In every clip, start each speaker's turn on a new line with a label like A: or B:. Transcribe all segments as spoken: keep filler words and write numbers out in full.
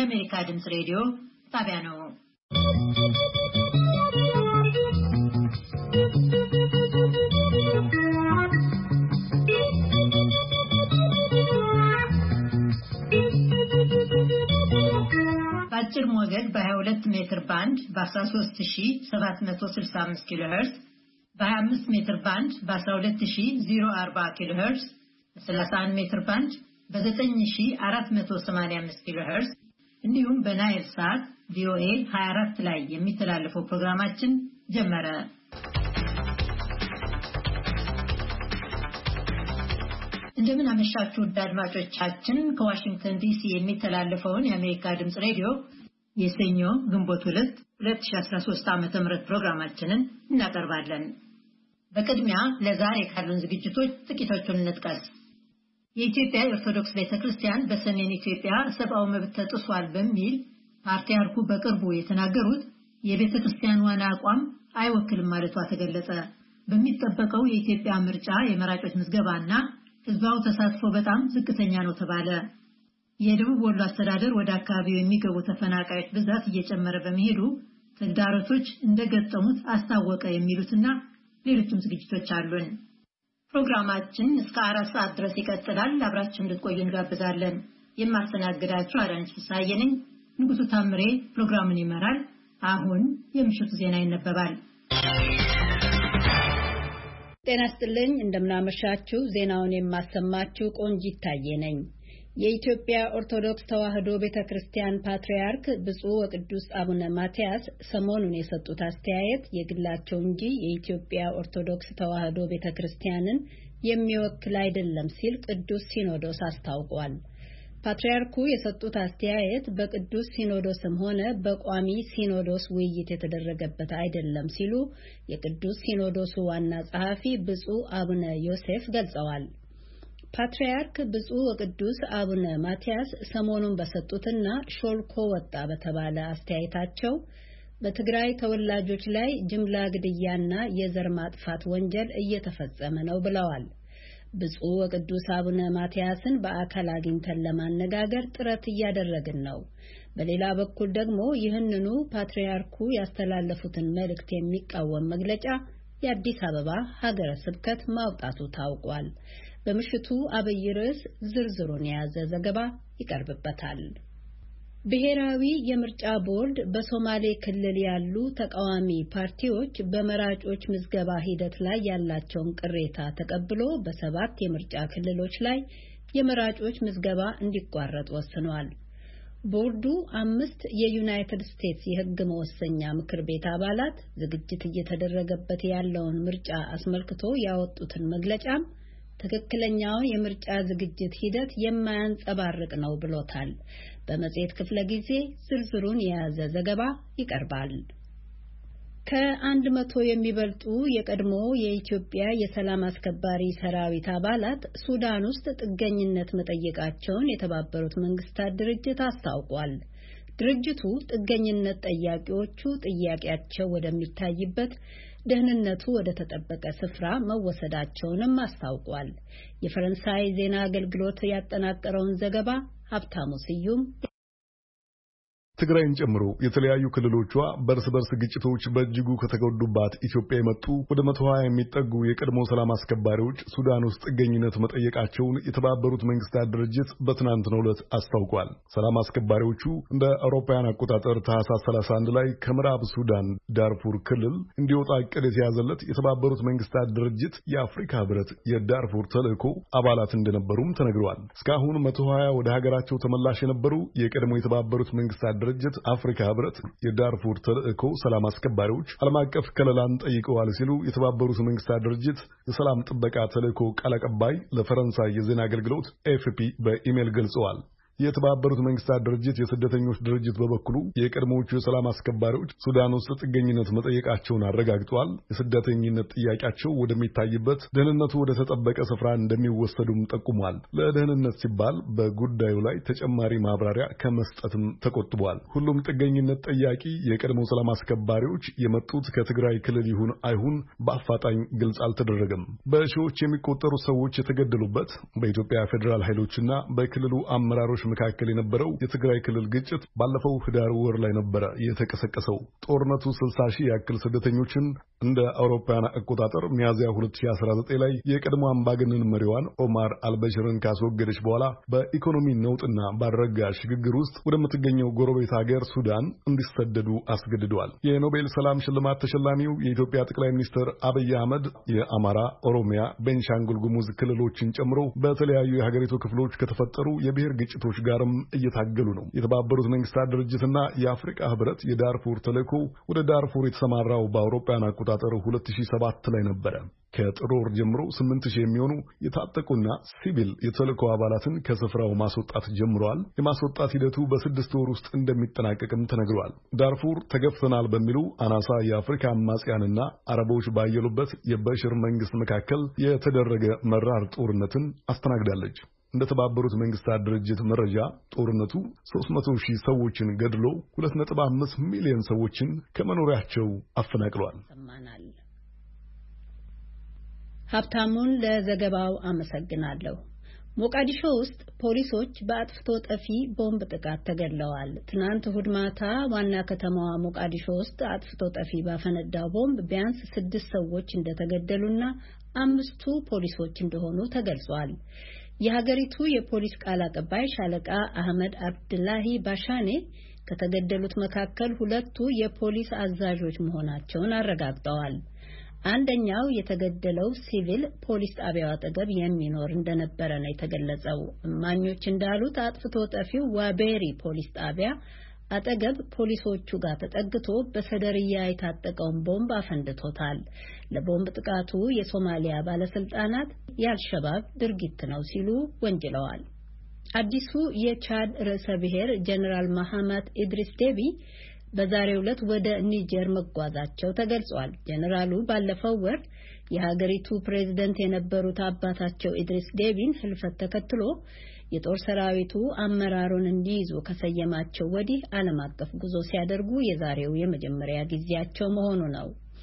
A: የአሜሪካ ድምጽ ሬዲዮ ጣቢያ ነው። በአጭር ሞገድ በ22 ሜትር ባንድ በ13765 ኪሎ ሄርዝ በ25 ሜትር ባንድ በ12040 ኪሎ ሄርዝ በ31 ሜትር ባንድ በ9485 ኪሎ ሄርዝ እንዲሁም በናይል ሳት ቪኦኤ ሃያ አራት ላይ የሚተላለፈው ፕሮግራማችን ጀመረ። እንደምን አመሻችሁ አድማጮቻችን። ከዋሽንግተን ዲሲ የሚተላለፈውን የአሜሪካ ድምጽ ሬዲዮ የሰኞ ግንቦት ሁለት ሁለት ሺህ አስራ ሶስት ዓመተ ምህረት ፕሮግራማችንን እናቀርባለን። በቅድሚያ ለዛሬ ካሉን ዝግጅቶች ጥቂቶቹን እንጥቀስ። የኢትዮጵያ ኦርቶዶክስ ቤተክርስቲያን በሰሜን ኢትዮጵያ ሰብአዊ መብት ተጥሷል በሚል ፓትርያርኩ በቅርቡ የተናገሩት የቤተክርስቲያን ዋና አቋም አይወክልም ማለቷ ተገለጸ። በሚጠበቀው የኢትዮጵያ ምርጫ የመራጮች ምዝገባና ህዝባው ተሳትፎ በጣም ዝቅተኛ ነው ተባለ። የደቡብ ወሎ አስተዳደር ወደ አካባቢው የሚገቡ ተፈናቃዮች ብዛት እየጨመረ በመሄዱ ተግዳሮቶች እንደገጠሙት አስታወቀ የሚሉትና ሌሎችም ዝግጅቶች አሉን። ፕሮግራማችን እስከ አራት ሰዓት ድረስ ይቀጥላል። አብራችሁን እንድትቆዩ እንጋብዛለን። የማስተናግዳችሁ አዳነች ፍስሐዬ ነኝ። ንጉሱ ታምሬ ፕሮግራሙን ይመራል። አሁን የምሽቱ ዜና ይነበባል።
B: ጤና ይስጥልኝ፣ እንደምናመሻችሁ። ዜናውን የማሰማችሁ ቆንጂት ታዬ ነኝ። የኢትዮጵያ ኦርቶዶክስ ተዋሕዶ ቤተክርስቲያን ፓትርያርክ ብፁዕ ወቅዱስ አቡነ ማትያስ ሰሞኑን የሰጡት አስተያየት የግላቸው እንጂ የኢትዮጵያ ኦርቶዶክስ ተዋሕዶ ቤተክርስቲያንን የሚወክል አይደለም ሲል ቅዱስ ሲኖዶስ አስታውቋል። ፓትርያርኩ የሰጡት አስተያየት በቅዱስ ሲኖዶስም ሆነ በቋሚ ሲኖዶስ ውይይት የተደረገበት አይደለም ሲሉ የቅዱስ ሲኖዶሱ ዋና ጸሐፊ ብፁዕ አቡነ ዮሴፍ ገልጸዋል። ፓትርያርክ ብፁዕ ወቅዱስ አቡነ ማትያስ ሰሞኑን በሰጡትና ሾልኮ ወጣ በተባለ አስተያየታቸው በትግራይ ተወላጆች ላይ ጅምላ ግድያና የዘር ማጥፋት ወንጀል እየተፈጸመ ነው ብለዋል። ብፁዕ ወቅዱስ አቡነ ማትያስን በአካል አግኝተን ለማነጋገር ጥረት እያደረግን ነው። በሌላ በኩል ደግሞ ይህንኑ ፓትርያርኩ ያስተላለፉትን መልእክት የሚቃወም መግለጫ የአዲስ አበባ ሀገረ ስብከት ማውጣቱ ታውቋል። በምሽቱ አብይ ርዕስ ዝርዝሩን የያዘ ዘገባ ይቀርብበታል። ብሔራዊ የምርጫ ቦርድ በሶማሌ ክልል ያሉ ተቃዋሚ ፓርቲዎች በመራጮች ምዝገባ ሂደት ላይ ያላቸውን ቅሬታ ተቀብሎ በሰባት የምርጫ ክልሎች ላይ የመራጮች ምዝገባ እንዲቋረጥ ወስኗል። ቦርዱ አምስት የዩናይትድ ስቴትስ የሕግ መወሰኛ ምክር ቤት አባላት ዝግጅት እየተደረገበት ያለውን ምርጫ አስመልክቶ ያወጡትን መግለጫም ትክክለኛውን የምርጫ ዝግጅት ሂደት የማያንጸባርቅ ነው ብሎታል። በመጽሔት ክፍለ ጊዜ ዝርዝሩን የያዘ ዘገባ ይቀርባል። ከአንድ መቶ የሚበልጡ የቀድሞ የኢትዮጵያ የሰላም አስከባሪ ሰራዊት አባላት ሱዳን ውስጥ ጥገኝነት መጠየቃቸውን የተባበሩት መንግስታት ድርጅት አስታውቋል። ድርጅቱ ጥገኝነት ጠያቂዎቹ ጥያቄያቸው ወደሚታይበት ደህንነቱ ወደ ተጠበቀ ስፍራ መወሰዳቸውንም አስታውቋል። የፈረንሳይ ዜና አገልግሎት ያጠናቀረውን ዘገባ ሀብታሙ ስዩም
C: ትግራይን ጨምሮ የተለያዩ ክልሎቿ በርስ በርስ ግጭቶች በእጅጉ ከተጎዱባት ኢትዮጵያ የመጡ ወደ መቶ ሀያ የሚጠጉ የቀድሞ ሰላም አስከባሪዎች ሱዳን ውስጥ ጥገኝነት መጠየቃቸውን የተባበሩት መንግስታት ድርጅት በትናንትናው ዕለት አስታውቋል። ሰላም አስከባሪዎቹ እንደ አውሮፓውያን አቆጣጠር ታህሳስ ሰላሳ አንድ ላይ ከምዕራብ ሱዳን ዳርፉር ክልል እንዲወጣ ዕቅድ የተያዘለት የተባበሩት መንግስታት ድርጅት የአፍሪካ ህብረት የዳርፉር ተልእኮ አባላት እንደነበሩም ተነግረዋል። እስካሁን መቶ ሀያ ወደ ሀገራቸው ተመላሽ የነበሩ የቀድሞ የተባበሩት መንግስታት ድርጅት አፍሪካ ህብረት የዳርፉር ተልእኮ ሰላም አስከባሪዎች ዓለም አቀፍ ከለላን ጠይቀዋል ሲሉ የተባበሩት መንግስታት ድርጅት የሰላም ጥበቃ ተልእኮ ቃል አቀባይ ለፈረንሳይ የዜና አገልግሎት ኤፍፒ በኢሜል ገልጸዋል። የተባበሩት መንግስታት ድርጅት የስደተኞች ድርጅት በበኩሉ የቀድሞዎቹ የሰላም አስከባሪዎች ሱዳን ውስጥ ጥገኝነት መጠየቃቸውን አረጋግጧል። የስደተኝነት ጥያቄያቸው ወደሚታይበት ደህንነቱ ወደ ተጠበቀ ስፍራ እንደሚወሰዱም ጠቁሟል። ለደህንነት ሲባል በጉዳዩ ላይ ተጨማሪ ማብራሪያ ከመስጠትም ተቆጥቧል። ሁሉም ጥገኝነት ጠያቂ የቀድሞ ሰላም አስከባሪዎች የመጡት ከትግራይ ክልል ይሁን አይሁን በአፋጣኝ ግልጽ አልተደረገም። በሺዎች የሚቆጠሩ ሰዎች የተገደሉበት በኢትዮጵያ ፌዴራል ኃይሎችና በክልሉ አመራሮች መካከል የነበረው የትግራይ ክልል ግጭት ባለፈው ህዳር ወር ላይ ነበረ የተቀሰቀሰው። ጦርነቱ ስልሳ ሺህ ያክል ስደተኞችን እንደ አውሮፓውያን አቆጣጠር ሚያዝያ ሁለት ሺህ አስራ ዘጠኝ ላይ የቀድሞ አምባገነን መሪዋን ኦማር አልበሽርን ካስወገደች በኋላ በኢኮኖሚ ነውጥና ባረጋ ሽግግር ውስጥ ወደምትገኘው ጎረቤት ሀገር ሱዳን እንዲሰደዱ አስገድደዋል። የኖቤል ሰላም ሽልማት ተሸላሚው የኢትዮጵያ ጠቅላይ ሚኒስትር አብይ አህመድ የአማራ፣ ኦሮሚያ፣ ቤንሻንጉል ጉሙዝ ክልሎችን ጨምሮ በተለያዩ የሀገሪቱ ክፍሎች ከተፈጠሩ የብሔር ግጭቶች ጋርም እየታገሉ ነው። የተባበሩት መንግስታት ድርጅትና የአፍሪካ ህብረት የዳርፉር ተልዕኮ ወደ ዳርፉር የተሰማራው በአውሮፓውያን አቆጣጠር ሁለት ሺህ ሰባት ላይ ነበረ። ከጥር ወር ጀምሮ ስምንት ሺህ የሚሆኑ የታጠቁና ሲቪል የተልዕኮ አባላትን ከስፍራው ማስወጣት ጀምረዋል። የማስወጣት ሂደቱ በስድስት ወር ውስጥ እንደሚጠናቀቅም ተነግሯል። ዳርፉር ተገፍተናል በሚሉ አናሳ የአፍሪካ አማጽያንና አረቦች ባየሉበት የበሽር መንግስት መካከል የተደረገ መራር ጦርነትን አስተናግዳለች። እንደ ተባበሩት መንግስታት ድርጅት መረጃ ጦርነቱ ሦስት መቶ ሺህ ሰዎችን ገድሎ ሁለት ነጥብ አምስት ሚሊዮን ሰዎችን ከመኖሪያቸው አፈናቅሏል።
B: ሀብታሙን ለዘገባው አመሰግናለሁ። ሞቃዲሾ ውስጥ ፖሊሶች በአጥፍቶ ጠፊ ቦምብ ጥቃት ተገድለዋል። ትናንት እሁድ ማታ ዋና ከተማዋ ሞቃዲሾ ውስጥ አጥፍቶ ጠፊ ባፈነዳው ቦምብ ቢያንስ ስድስት ሰዎች እንደተገደሉና አምስቱ ፖሊሶች እንደሆኑ ተገልጿል። የሀገሪቱ የፖሊስ ቃል አቀባይ ሻለቃ አህመድ አብድላሂ ባሻኔ ከተገደሉት መካከል ሁለቱ የፖሊስ አዛዦች መሆናቸውን አረጋግጠዋል። አንደኛው የተገደለው ሲቪል ፖሊስ ጣቢያው አጠገብ የሚኖር እንደነበረ ነው የተገለጸው። እማኞች እንዳሉት አጥፍቶ ጠፊው ዋቤሪ ፖሊስ ጣቢያ አጠገብ ፖሊሶቹ ጋር ተጠግቶ በሰደርያ የታጠቀውን ቦምብ አፈንድቶታል። ለቦምብ ጥቃቱ የሶማሊያ ባለስልጣናት የአልሸባብ ድርጊት ነው ሲሉ ወንጅለዋል። አዲሱ የቻድ ርዕሰ ብሔር ጀነራል መሐመድ ኢድሪስ ዴቢ በዛሬው ዕለት ወደ ኒጀር መጓዛቸው ተገልጿል። ጀነራሉ ባለፈው ወር የሀገሪቱ ፕሬዝዳንት የነበሩት አባታቸው ኢድሪስ ዴቢን ህልፈት ተከትሎ የጦር ሰራዊቱ አመራሩን እንዲይዙ ከሰየማቸው ወዲህ ዓለም አቀፍ ጉዞ ሲያደርጉ የዛሬው የመጀመሪያ ጊዜያቸው መሆኑ ነው።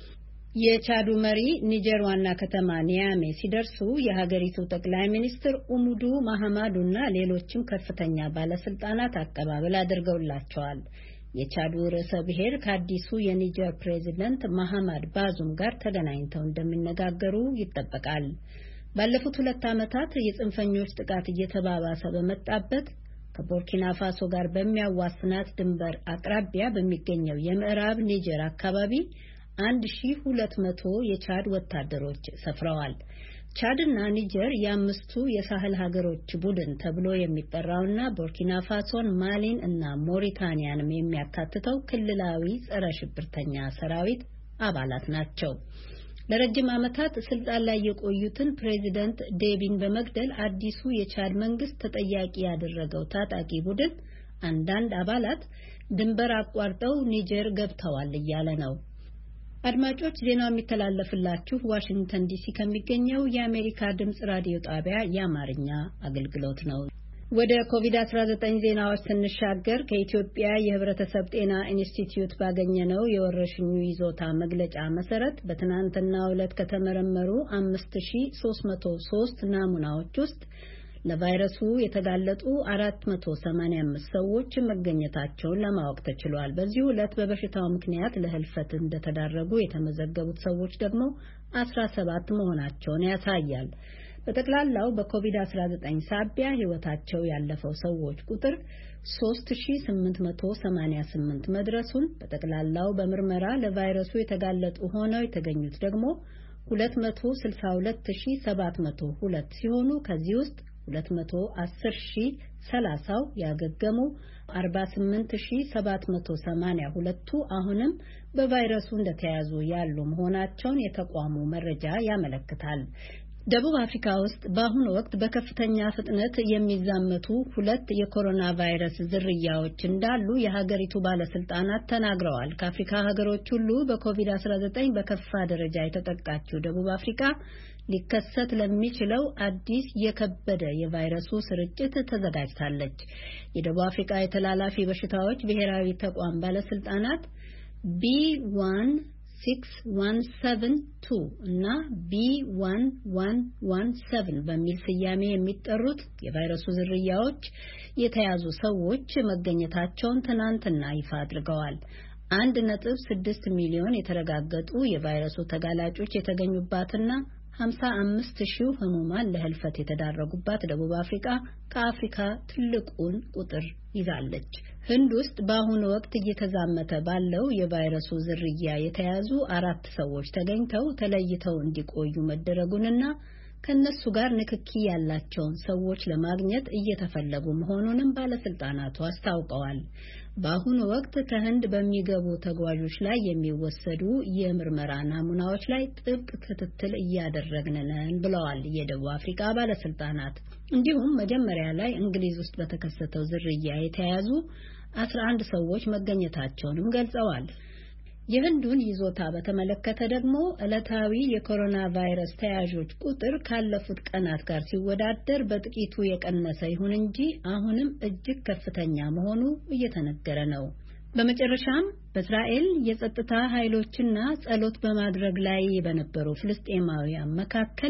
B: የቻዱ መሪ ኒጀር ዋና ከተማ ኒያሜ ሲደርሱ የሀገሪቱ ጠቅላይ ሚኒስትር ኡሙዱ ማህማዱና ሌሎችም ከፍተኛ ባለስልጣናት አቀባበል አድርገውላቸዋል። የቻዱ ርዕሰ ብሔር ከአዲሱ የኒጀር ፕሬዝዳንት መሐመድ ባዙም ጋር ተገናኝተው እንደሚነጋገሩ ይጠበቃል። ባለፉት ሁለት ዓመታት የጽንፈኞች ጥቃት እየተባባሰ በመጣበት ከቡርኪና ፋሶ ጋር በሚያዋስናት ድንበር አቅራቢያ በሚገኘው የምዕራብ ኒጀር አካባቢ አንድ ሺህ ሁለት መቶ የቻድ ወታደሮች ሰፍረዋል። ቻድና ኒጀር የአምስቱ የሳህል ሀገሮች ቡድን ተብሎ የሚጠራውና ቡርኪና ፋሶን፣ ማሊን እና ሞሪታኒያንም የሚያካትተው ክልላዊ ጸረ ሽብርተኛ ሰራዊት አባላት ናቸው። ለረጅም ዓመታት ስልጣን ላይ የቆዩትን ፕሬዚደንት ዴቢን በመግደል አዲሱ የቻድ መንግስት ተጠያቂ ያደረገው ታጣቂ ቡድን አንዳንድ አባላት ድንበር አቋርጠው ኒጀር ገብተዋል እያለ ነው። አድማጮች፣ ዜናው የሚተላለፍላችሁ ዋሽንግተን ዲሲ ከሚገኘው የአሜሪካ ድምጽ ራዲዮ ጣቢያ የአማርኛ አገልግሎት ነው። ወደ ኮቪድ አስራ ዘጠኝ ዜናዎች ስንሻገር ከኢትዮጵያ የሕብረተሰብ ጤና ኢንስቲትዩት ባገኘነው የወረርሽኙ ይዞታ መግለጫ መሰረት በትናንትናው ዕለት ከተመረመሩ አምስት ሺህ ሶስት መቶ ሶስት ናሙናዎች ውስጥ ለቫይረሱ የተጋለጡ አራት መቶ ሰማንያ አምስት ሰዎች መገኘታቸውን ለማወቅ ተችሏል። በዚህ ዕለት በበሽታው ምክንያት ለህልፈት እንደተዳረጉ የተመዘገቡት ሰዎች ደግሞ አስራ ሰባት መሆናቸውን ያሳያል። በጠቅላላው በኮቪድ አስራ ዘጠኝ ሳቢያ ህይወታቸው ያለፈው ሰዎች ቁጥር ሶስት ሺህ ስምንት መቶ ሰማንያ ስምንት መድረሱን፣ በጠቅላላው በምርመራ ለቫይረሱ የተጋለጡ ሆነው የተገኙት ደግሞ ሁለት መቶ ስልሳ ሁለት ሺህ ሰባት መቶ ሁለት ሲሆኑ ከዚህ ውስጥ ሁለት መቶ አስር ሺህ ሰላሳው ያገገሙ፣ አርባ ስምንት ሺህ ሰባት መቶ ሰማንያ ሁለቱ አሁንም በቫይረሱ እንደተያዙ ያሉ መሆናቸውን የተቋሙ መረጃ ያመለክታል። ደቡብ አፍሪካ ውስጥ በአሁኑ ወቅት በከፍተኛ ፍጥነት የሚዛመቱ ሁለት የኮሮና ቫይረስ ዝርያዎች እንዳሉ የሀገሪቱ ባለስልጣናት ተናግረዋል። ከአፍሪካ ሀገሮች ሁሉ በኮቪድ አስራ ዘጠኝ በከፋ ደረጃ የተጠቃችው ደቡብ አፍሪካ ሊከሰት ለሚችለው አዲስ የከበደ የቫይረሱ ስርጭት ተዘጋጅታለች። የደቡብ አፍሪካ የተላላፊ በሽታዎች ብሔራዊ ተቋም ባለስልጣናት ቢ ዋን ሲክስ ዋን ሰቨን ቱ እና ቢ ዋን ዋን ዋን ሰቨን በሚል ስያሜ የሚጠሩት የቫይረሱ ዝርያዎች የተያዙ ሰዎች መገኘታቸውን ትናንትና ይፋ አድርገዋል። አንድ ነጥብ ስድስት ሚሊዮን የተረጋገጡ የቫይረሱ ተጋላጮች የተገኙባትና ሀምሳ አምስት ሺህ ህሙማን ለህልፈት የተዳረጉባት ደቡብ አፍሪካ ከአፍሪካ ትልቁን ቁጥር ይዛለች። ህንድ ውስጥ በአሁኑ ወቅት እየተዛመተ ባለው የቫይረሱ ዝርያ የተያዙ አራት ሰዎች ተገኝተው ተለይተው እንዲቆዩ መደረጉንና ከነሱ ጋር ንክኪ ያላቸውን ሰዎች ለማግኘት እየተፈለጉ መሆኑንም ባለስልጣናቱ አስታውቀዋል። በአሁኑ ወቅት ከህንድ በሚገቡ ተጓዦች ላይ የሚወሰዱ የምርመራ ናሙናዎች ላይ ጥብቅ ክትትል እያደረግን ነን ብለዋል የደቡብ አፍሪካ ባለስልጣናት። እንዲሁም መጀመሪያ ላይ እንግሊዝ ውስጥ በተከሰተው ዝርያ የተያዙ አስራ አንድ ሰዎች መገኘታቸውንም ገልጸዋል። የህንዱን ይዞታ በተመለከተ ደግሞ ዕለታዊ የኮሮና ቫይረስ ተያዦች ቁጥር ካለፉት ቀናት ጋር ሲወዳደር በጥቂቱ የቀነሰ ይሁን እንጂ አሁንም እጅግ ከፍተኛ መሆኑ እየተነገረ ነው። በመጨረሻም በእስራኤል የጸጥታ ኃይሎችና ጸሎት በማድረግ ላይ በነበሩ ፍልስጤማውያን መካከል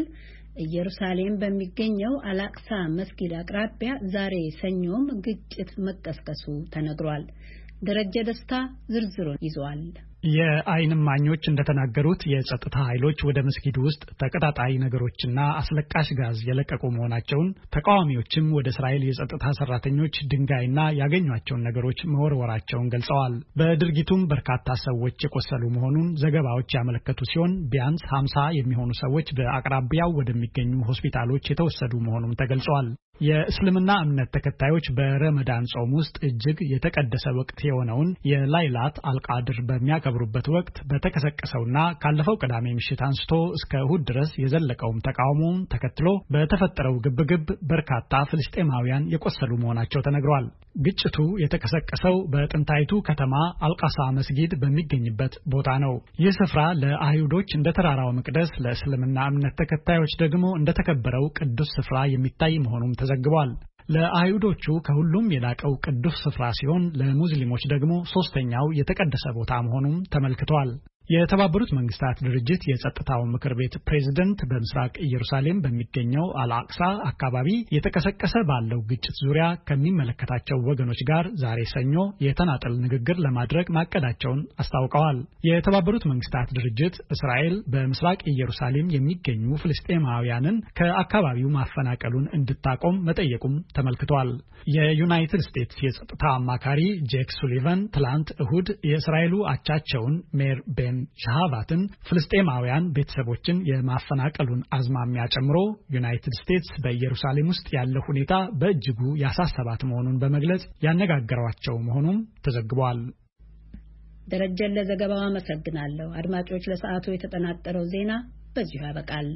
B: ኢየሩሳሌም በሚገኘው አልአቅሳ መስጊድ አቅራቢያ ዛሬ ሰኞም ግጭት መቀስቀሱ ተነግሯል። ደረጀ ደስታ ዝርዝሩን ይዟል።
D: የዓይን እማኞች እንደተናገሩት የጸጥታ ኃይሎች ወደ መስጊዱ ውስጥ ተቀጣጣይ ነገሮችና አስለቃሽ ጋዝ የለቀቁ መሆናቸውን፣ ተቃዋሚዎችም ወደ እስራኤል የጸጥታ ሰራተኞች ድንጋይና ያገኟቸውን ነገሮች መወርወራቸውን ገልጸዋል። በድርጊቱም በርካታ ሰዎች የቆሰሉ መሆኑን ዘገባዎች ያመለከቱ ሲሆን ቢያንስ ሀምሳ የሚሆኑ ሰዎች በአቅራቢያው ወደሚገኙ ሆስፒታሎች የተወሰዱ መሆኑን ተገልጿል። የእስልምና እምነት ተከታዮች በረመዳን ጾም ውስጥ እጅግ የተቀደሰ ወቅት የሆነውን የላይላት አልቃድር በሚያከብሩበት ወቅት በተቀሰቀሰውና ካለፈው ቅዳሜ ምሽት አንስቶ እስከ እሁድ ድረስ የዘለቀውን ተቃውሞውን ተከትሎ በተፈጠረው ግብግብ በርካታ ፍልስጤማውያን የቆሰሉ መሆናቸው ተነግሯል። ግጭቱ የተቀሰቀሰው በጥንታይቱ ከተማ አልቃሳ መስጊድ በሚገኝበት ቦታ ነው። ይህ ስፍራ ለአይሁዶች እንደ ተራራው መቅደስ፣ ለእስልምና እምነት ተከታዮች ደግሞ እንደተከበረው ቅዱስ ስፍራ የሚታይ መሆኑም ተዘግቧል። ለአይሁዶቹ ከሁሉም የላቀው ቅዱስ ስፍራ ሲሆን ለሙስሊሞች ደግሞ ሶስተኛው የተቀደሰ ቦታ መሆኑም ተመልክቷል። የተባበሩት መንግስታት ድርጅት የጸጥታው ምክር ቤት ፕሬዝዳንት በምስራቅ ኢየሩሳሌም በሚገኘው አልአቅሳ አካባቢ የተቀሰቀሰ ባለው ግጭት ዙሪያ ከሚመለከታቸው ወገኖች ጋር ዛሬ ሰኞ የተናጠል ንግግር ለማድረግ ማቀዳቸውን አስታውቀዋል። የተባበሩት መንግስታት ድርጅት እስራኤል በምስራቅ ኢየሩሳሌም የሚገኙ ፍልስጤማውያንን ከአካባቢው ማፈናቀሉን እንድታቆም መጠየቁም ተመልክቷል። የዩናይትድ ስቴትስ የጸጥታ አማካሪ ጄክ ሱሊቫን ትላንት እሁድ የእስራኤሉ አቻቸውን ሜር ቤን ሻሃቫትን ፍልስጤማውያን ቤተሰቦችን የማፈናቀሉን አዝማሚያ ጨምሮ ዩናይትድ ስቴትስ በኢየሩሳሌም ውስጥ ያለው ሁኔታ በእጅጉ ያሳሰባት መሆኑን በመግለጽ ያነጋገሯቸው መሆኑም ተዘግቧል።
B: ደረጀን ለዘገባው አመሰግናለሁ። አድማጮች፣ ለሰዓቱ የተጠናቀረው ዜና በዚሁ ያበቃል።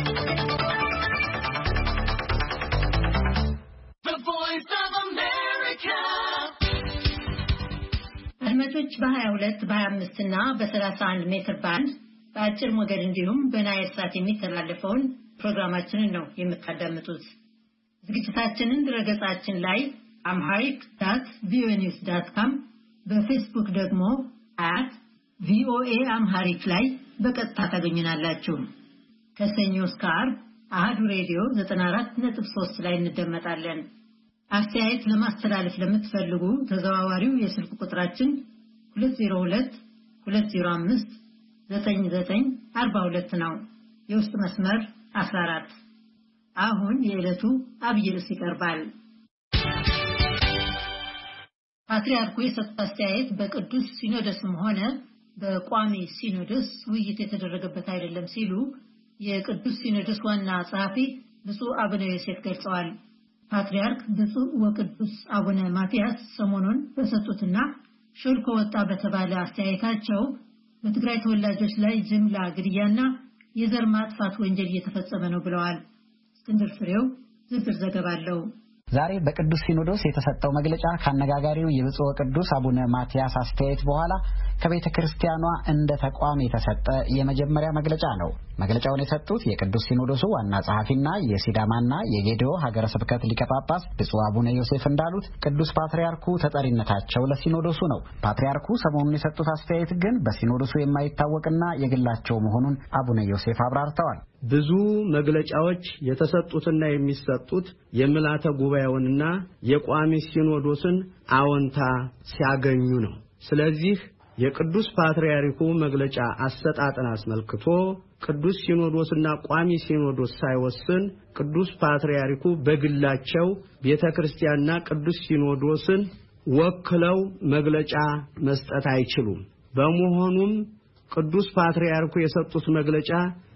A: አድማጮች በሀያ ሁለት በሀያ አምስት እና በሰላሳ አንድ ሜትር ባንድ በአጭር ሞገድ እንዲሁም በናይል ሳት የሚተላለፈውን ፕሮግራማችንን ነው የምታዳምጡት። ዝግጅታችንን ድረገጻችን ላይ አምሃሪክ ዳት ቪኦኤ ኒውስ ዳት ኮም በፌስቡክ ደግሞ አት ቪኦኤ አምሃሪክ ላይ በቀጥታ ታገኙናላችሁ። ከሰኞ እስከ ዓርብ አሃዱ ሬዲዮ ዘጠና አራት ነጥብ ሶስት ላይ እንደመጣለን። አስተያየት ለማስተላለፍ ለምትፈልጉ ተዘዋዋሪው የስልክ ቁጥራችን ሁለት ዜሮ ሁለት ሁለት ዜሮ አምስት ዘጠኝ ዘጠኝ አርባ ሁለት ነው። የውስጥ መስመር አስራ አራት። አሁን የዕለቱ አብይ ርዕስ ይቀርባል። ፓትርያርኩ የሰጡት አስተያየት በቅዱስ ሲኖዶስም ሆነ በቋሚ ሲኖዶስ ውይይት የተደረገበት አይደለም ሲሉ የቅዱስ ሲኖዶስ ዋና ጸሐፊ ብፁዕ አቡነ ዮሴፍ ገልጸዋል። ፓትርያርክ ብፁዕ ወቅዱስ አቡነ ማትያስ ሰሞኑን በሰጡትና ሾልኮ ወጣ በተባለ አስተያየታቸው በትግራይ ተወላጆች ላይ ጅምላ ግድያና የዘር ማጥፋት ወንጀል እየተፈጸመ ነው ብለዋል። እስክንድር ፍሬው ዝርዝር ዘገባ አለው።
E: ዛሬ በቅዱስ ሲኖዶስ የተሰጠው መግለጫ ካነጋጋሪው የብፁዕ ወቅዱስ አቡነ ማትያስ አስተያየት በኋላ ከቤተ ክርስቲያኗ እንደ ተቋም የተሰጠ የመጀመሪያ መግለጫ ነው። መግለጫውን የሰጡት የቅዱስ ሲኖዶሱ ዋና ጸሐፊና የሲዳማና የጌዴኦ ሀገረ ስብከት ሊቀ ጳጳስ ብፁዕ አቡነ ዮሴፍ እንዳሉት ቅዱስ ፓትርያርኩ ተጠሪነታቸው ለሲኖዶሱ ነው። ፓትርያርኩ ሰሞኑን የሰጡት አስተያየት ግን በሲኖዶሱ የማይታወቅና የግላቸው መሆኑን አቡነ ዮሴፍ አብራርተዋል።
F: ብዙ መግለጫዎች የተሰጡትና የሚሰጡት የምልዓተ ጉባኤውንና የቋሚ ሲኖዶስን አዎንታ ሲያገኙ ነው። ስለዚህ የቅዱስ ፓትርያርኩ መግለጫ አሰጣጥን አስመልክቶ ቅዱስ ሲኖዶስና ቋሚ ሲኖዶስ ሳይወስን ቅዱስ ፓትርያርኩ በግላቸው ቤተክርስቲያንና ቅዱስ ሲኖዶስን ወክለው መግለጫ መስጠት አይችሉም። በመሆኑም ቅዱስ ፓትርያርኩ የሰጡት መግለጫ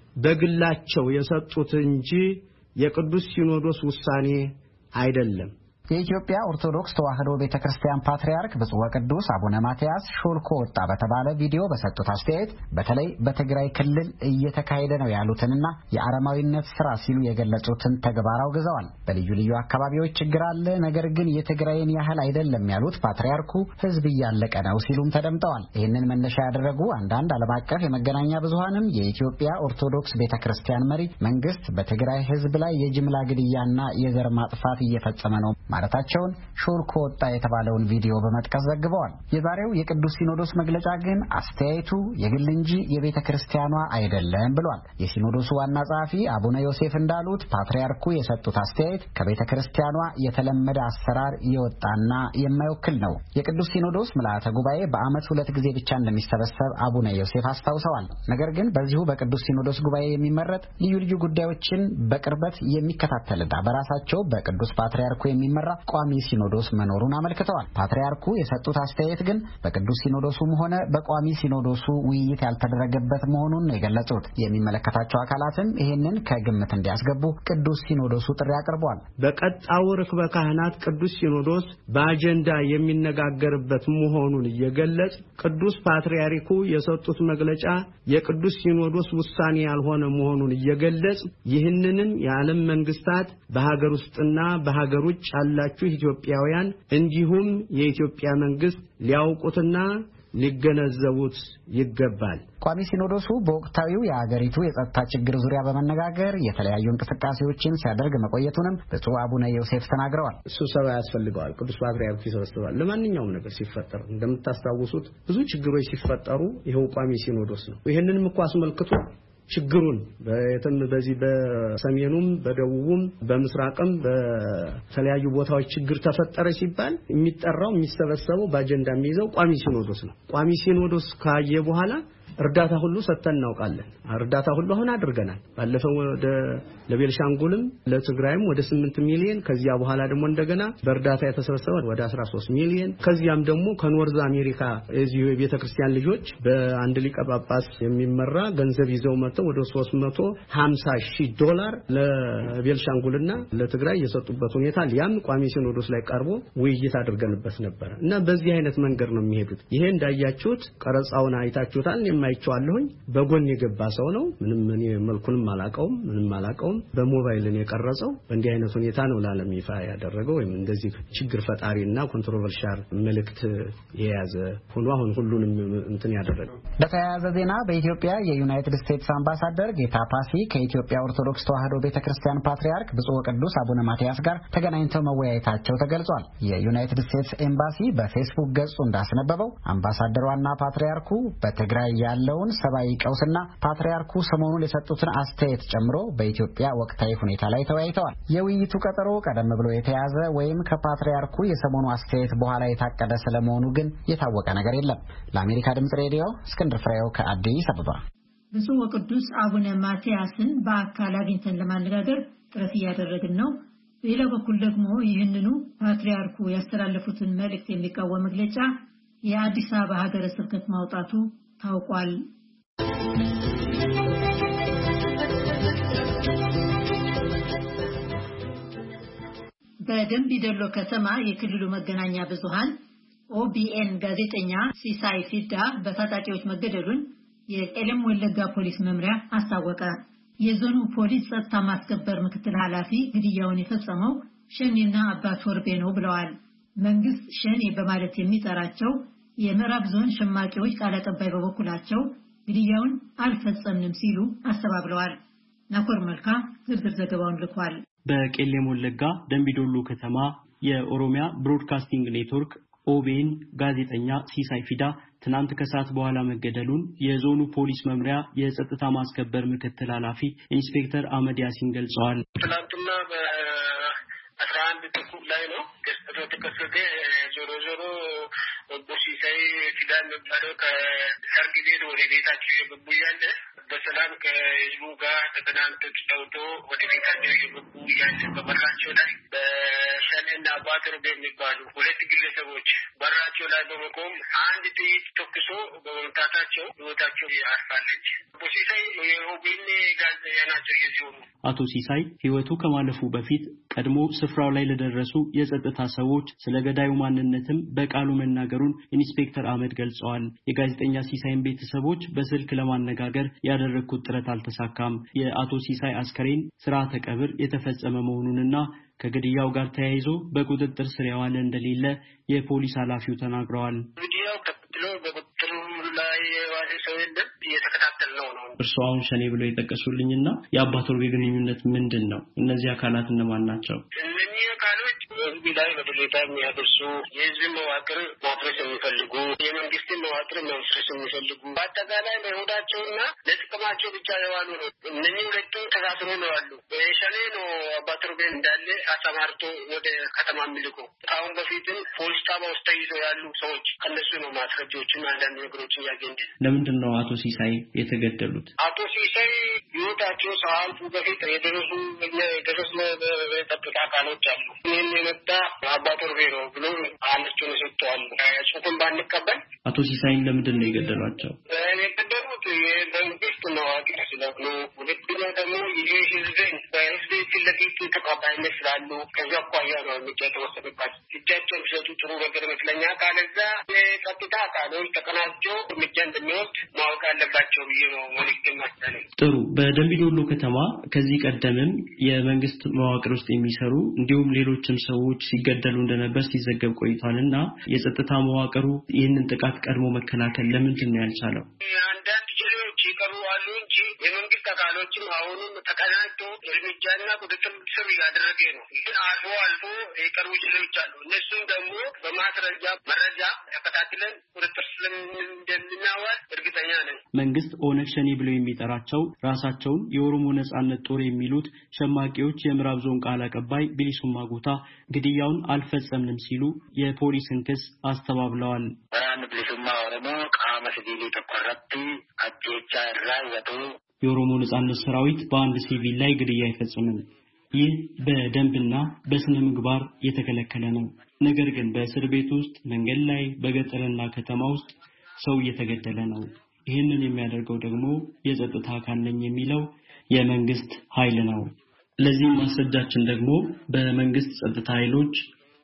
F: በግላቸው የሰጡት እንጂ የቅዱስ ሲኖዶስ ውሳኔ አይደለም።
E: የኢትዮጵያ ኦርቶዶክስ ተዋሕዶ ቤተክርስቲያን ፓትርያርክ ብፁዕ ወቅዱስ አቡነ ማትያስ ሾልኮ ወጣ በተባለ ቪዲዮ በሰጡት አስተያየት በተለይ በትግራይ ክልል እየተካሄደ ነው ያሉትንና የአረማዊነት ስራ ሲሉ የገለጹትን ተግባር አውግዘዋል። በልዩ ልዩ አካባቢዎች ችግር አለ፣ ነገር ግን የትግራይን ያህል አይደለም ያሉት ፓትርያርኩ ሕዝብ እያለቀ ነው ሲሉም ተደምጠዋል። ይህንን መነሻ ያደረጉ አንዳንድ ዓለም አቀፍ የመገናኛ ብዙሃንም የኢትዮጵያ ኦርቶዶክስ ቤተክርስቲያን መሪ መንግስት በትግራይ ሕዝብ ላይ የጅምላ ግድያና የዘር ማጥፋት እየፈጸመ ነው ማለታቸውን ሾልኮ ወጣ የተባለውን ቪዲዮ በመጥቀስ ዘግበዋል። የዛሬው የቅዱስ ሲኖዶስ መግለጫ ግን አስተያየቱ የግል እንጂ የቤተ ክርስቲያኗ አይደለም ብሏል። የሲኖዶሱ ዋና ጸሐፊ አቡነ ዮሴፍ እንዳሉት ፓትርያርኩ የሰጡት አስተያየት ከቤተ ክርስቲያኗ የተለመደ አሰራር የወጣና የማይወክል ነው። የቅዱስ ሲኖዶስ ምልዓተ ጉባኤ በዓመት ሁለት ጊዜ ብቻ እንደሚሰበሰብ አቡነ ዮሴፍ አስታውሰዋል። ነገር ግን በዚሁ በቅዱስ ሲኖዶስ ጉባኤ የሚመረጥ ልዩ ልዩ ጉዳዮችን በቅርበት የሚከታተልና በራሳቸው በቅዱስ ፓትርያርኩ የሚመራ ቋሚ ሲኖዶስ መኖሩን አመልክተዋል። ፓትርያርኩ የሰጡት አስተያየት ግን በቅዱስ ሲኖዶሱም ሆነ በቋሚ ሲኖዶሱ ውይይት ያልተደረገበት መሆኑን የገለጹት የሚመለከታቸው አካላትም ይህንን ከግምት እንዲያስገቡ ቅዱስ ሲኖዶሱ ጥሪ አቅርቧል።
F: በቀጣው ርክበ ካህናት ቅዱስ ሲኖዶስ በአጀንዳ የሚነጋገርበት መሆኑን እየገለጽ ቅዱስ ፓትርያርኩ የሰጡት መግለጫ የቅዱስ ሲኖዶስ ውሳኔ ያልሆነ መሆኑን እየገለጽ ይህንንም የዓለም መንግስታት በሀገር ውስጥና በሀገር ውጭ ያላችሁ ኢትዮጵያውያን እንዲሁም የኢትዮጵያ መንግስት ሊያውቁትና ሊገነዘቡት ይገባል።
E: ቋሚ ሲኖዶሱ በወቅታዊው የአገሪቱ የጸጥታ ችግር ዙሪያ በመነጋገር የተለያዩ እንቅስቃሴዎችን ሲያደርግ መቆየቱንም ብፁዕ አቡነ ዮሴፍ ተናግረዋል።
F: ስብሰባ ያስፈልገዋል። ቅዱስ ፓትርያርኩ ይሰበስባል። ለማንኛውም ነገር ሲፈጠር እንደምታስታውሱት ብዙ ችግሮች ሲፈጠሩ ይሄው ቋሚ ሲኖዶስ ነው። ይሄንንም እኮ አስመልክቶ ችግሩን በየተም በዚህ በሰሜኑም በደቡቡም በምስራቅም በተለያዩ ቦታዎች ችግር ተፈጠረ ሲባል የሚጠራው የሚሰበሰበው በአጀንዳ የሚይዘው ቋሚ ሲኖዶስ ነው። ቋሚ ሲኖዶስ ካየ በኋላ እርዳታ ሁሉ ሰጥተን እናውቃለን። እርዳታ ሁሉ አሁን አድርገናል። ባለፈው ወደ ለቤልሻንጉልም ለትግራይም ወደ ስምንት ሚሊዮን ከዚያ በኋላ ደግሞ እንደገና በእርዳታ የተሰበሰበ ወደ አስራ ሶስት ሚሊዮን ከዚያም ደግሞ ከኖርዝ አሜሪካ እዚሁ የቤተክርስቲያን ልጆች በአንድ ሊቀ ጳጳስ የሚመራ ገንዘብ ይዘው መጥተው ወደ ሶስት መቶ ሃምሳ ሺህ ዶላር ለቤልሻንጉልና ለትግራይ የሰጡበት ሁኔታ ሊያም ቋሚ ሲኖዶስ ላይ ቀርቦ ውይይት አድርገንበት ነበር እና በዚህ አይነት መንገድ ነው የሚሄዱት። ይሄ እንዳያችሁት ቀረጻውን አይታችሁታል። የማይቻለሁኝ በጎን የገባ ሰው ነው። ምንም እኔ መልኩንም አላቀውም ምንም አላቀውም። በሞባይል ነው የቀረጸው። በእንዲህ አይነት ሁኔታ ነው ለዓለም ይፋ ያደረገው። ወይም እንደዚህ ችግር ፈጣሪና ኮንትሮቨርሻል መልእክት የያዘ ሆኖ አሁን ሁሉንም እንትን ያደረገው።
E: በተያያዘ ዜና በኢትዮጵያ የዩናይትድ ስቴትስ አምባሳደር ጌታ ፓሲ ከኢትዮጵያ ኦርቶዶክስ ተዋሕዶ ቤተክርስቲያን ፓትርያርክ ብፁዕ ወቅዱስ አቡነ ማትያስ ጋር ተገናኝተው መወያየታቸው ተገልጿል። የዩናይትድ ስቴትስ ኤምባሲ በፌስቡክ ገጹ እንዳስነበበው አምባሳደሯና ፓትርያርኩ በትግራይ ያለውን ሰብአዊ ቀውስና ፓትርያርኩ ሰሞኑን የሰጡትን አስተያየት ጨምሮ በኢትዮጵያ ወቅታዊ ሁኔታ ላይ ተወያይተዋል። የውይይቱ ቀጠሮ ቀደም ብሎ የተያዘ ወይም ከፓትርያርኩ የሰሞኑ አስተያየት በኋላ የታቀደ ስለመሆኑ ግን የታወቀ ነገር የለም። ለአሜሪካ ድምጽ ሬዲዮ እስክንድር ፍሬው ከአዲስ አበባ።
A: ብፁዕ ወቅዱስ አቡነ ማትያስን በአካል አግኝተን ለማነጋገር ጥረት እያደረግን ነው። በሌላ በኩል ደግሞ ይህንኑ ፓትርያርኩ ያስተላለፉትን መልእክት የሚቃወም መግለጫ የአዲስ አበባ ሀገረ ስብከት ማውጣቱ ታውቋል። በደምቢ ዶሎ ከተማ የክልሉ መገናኛ ብዙሃን ኦቢኤን ጋዜጠኛ ሲሳይ ፊዳ በታጣቂዎች መገደሉን የቄለም ወለጋ ፖሊስ መምሪያ አስታወቀ። የዞኑ ፖሊስ ጸጥታ ማስከበር ምክትል ኃላፊ ግድያውን የፈጸመው ሸኔና አባ ቶርቤ ነው ብለዋል። መንግስት ሸኔ በማለት የሚጠራቸው የምዕራብ ዞን ሸማቂዎች ቃል አቀባይ በበኩላቸው ግድያውን አልፈጸምንም ሲሉ አስተባብለዋል። ናኮር መልካ ዝርዝር ዘገባውን ልኳል።
G: በቄለም ወለጋ ደምቢዶሎ ከተማ የኦሮሚያ ብሮድካስቲንግ ኔትወርክ ኦቤን ጋዜጠኛ ሲሳይ ፊዳ ትናንት ከሰዓት በኋላ መገደሉን የዞኑ ፖሊስ መምሪያ የጸጥታ ማስከበር ምክትል ኃላፊ ኢንስፔክተር አህመድ ያሲን ገልጸዋል።
H: ትናንትና በአስራ አንድ ተኩል ላይ ነው ክስተቱ ተከሰተ። ዞሮ ዞሮ ሲሳይ ፊዳ የሚባለው ከሰርግ ቤት ወደ ቤታቸው የገቡ ያለ በሰላም ከህዝቡ ጋር ተገናኝተው ተጫውቶ ወደ ቤታቸው የገቡ ያለ በበራቸው ላይ በሸኔና አባ ቶርቤ የሚባሉ ሁለት ግለሰቦች በራቸው ላይ በመቆም አንድ ጥይት ተኩሶ በመምታታቸው ህይወታቸው አልፋለች። ሲሳይ የኦቤን ጋዜጠኛ ናቸው የዚሁኑ
G: አቶ ሲሳይ ህይወቱ ከማለፉ በፊት ቀድሞ ስፍራው ላይ ለደረሱ የጸጥታ ሰዎች ስለ ገዳዩ ማንነትም በቃሉ መናገሩን ኢንስፔክተር አህመድ ገልጸዋል። የጋዜጠኛ ሲሳይን ቤተሰቦች በስልክ ለማነጋገር ያደረኩት ጥረት አልተሳካም። የአቶ ሲሳይ አስከሬን ስርዓተ ቀብር የተፈጸመ መሆኑንና ከግድያው ጋር ተያይዞ በቁጥጥር ስር የዋለ እንደሌለ የፖሊስ ኃላፊው ተናግረዋል።
H: ግድያው ተከትሎ በቁጥጥር ላይ የዋለ ሰው የለም፣ እየተከታተልነው ነው።
G: እርስዎ አሁን ሸኔ ብለው የጠቀሱልኝና የአባ ቶርቤ ግንኙነት ምንድን ነው? እነዚህ አካላት እነማን ናቸው?
H: እነዚህ አካሎች ህዝብ ላይ በደሌታ የሚያደርሱ የህዝብ መዋቅር ማፍረስ የሚፈልጉ የመንግስትን መዋቅር ማፍረስ የሚፈልጉ በአጠቃላይ ለሆዳቸውና ለጥቅማቸው ብቻ የዋሉ ነው። እነኚህ ሁለቱ ተሳስሮ ነው ያሉ። ሸኔ ነው አባ ቶርቤ እንዳለ አሰማርቶ ወደ ከተማ የሚልኩ። አሁን በፊትም ፖሊስ ጣቢያ ውስጥ ተይዘው ያሉ ሰዎች ከነሱ ነው ማስረጃዎችን አንዳንድ ነገሮችን ያገኘ።
G: ለምንድን ነው አቶ ሲሳይ የተገደሉት?
H: አቶ ሲሳይ ህይወታቸው ሳያልፉ በፊት የደረሱ እኛ የደረስነ የጸጥታ አካሎች አሉ። ይህን የመጣ አባ ቶርቤ ነው ብሎ አለችውን ሰጥተዋል። ጽሁፍን ባንቀበል
G: አቶ ሲሳይን ለምንድን ነው የገደሏቸው?
H: የገደሉት የመንግስት መዋቅር ስለሆኑ፣ ሁለተኛ ደግሞ ይህ ህዝብን በህዝብ ፊት ለፊት ተቀባይነት ስላሉ ከዚያ አኳያ ነው እርምጃ የተወሰደባቸው። እጃቸውን ቢሰጡ ጥሩ ነገር ይመስለኛል። ካለዛ የጸጥታ አካሎች ተቀናጅተው እርምጃ እንደሚወስድ ማወቅ አለባቸው ብዬ ነው መልዕክት ማስተላለፍ።
G: ጥሩ። በደምቢዶሎ ከተማ ከዚህ ቀደምም የመንግስት መዋቅር ውስጥ የሚሰሩ እንዲሁም ሌሎችም ሰዎች ሲገደሉ እንደነበር ሲዘገብ ቆይቷልና የጸጥታ መዋቅሩ ይህንን ጥቃት ቀድሞ መከላከል ለምንድን ነው ያልቻለው?
H: አንዳንድ ጀሌዎች ይቀሩ አሉ እንጂ የመንግስት አካሎችም አሁንም ተቀናጅተው እርምጃና ቁጥጥር ስር እያደረገ ነው። ግን አልፎ አልፎ የቀሩ ጀሌዎች አሉ። እነሱም ደግሞ በማስረጃ መረጃ ተከታትለን ቁጥጥር ስር እንደምናዋል እርግጠኛ ነን።
G: መንግስት ኦነግ ሸኔ ብለው የሚጠራቸው ራሳቸውን የኦሮሞ ነጻነት ጦር የሚሉት ሸማቂዎች የምዕራብ ዞን ቃል አቀባይ ቢሊሱማ ጉታ ግድያውን አልፈጸምንም ሲሉ የፖሊስን ክስ አስተባብለዋል።
H: ቢሊሱማ ኦሮሞ ቃመ ሲቪሊ ተቆረጥ አጥቻ ራይወቱ
G: የኦሮሞ ነጻነት ሰራዊት በአንድ ሲቪል ላይ ግድያ አይፈጽምም። ይህ በደንብና በስነ ምግባር የተከለከለ ነው። ነገር ግን በእስር ቤት ውስጥ፣ መንገድ ላይ፣ በገጠርና ከተማ ውስጥ ሰው እየተገደለ ነው። ይህንን የሚያደርገው ደግሞ የጸጥታ አካል ነኝ የሚለው የመንግስት ኃይል ነው። ለዚህም ማስረጃችን ደግሞ በመንግስት ጸጥታ ኃይሎች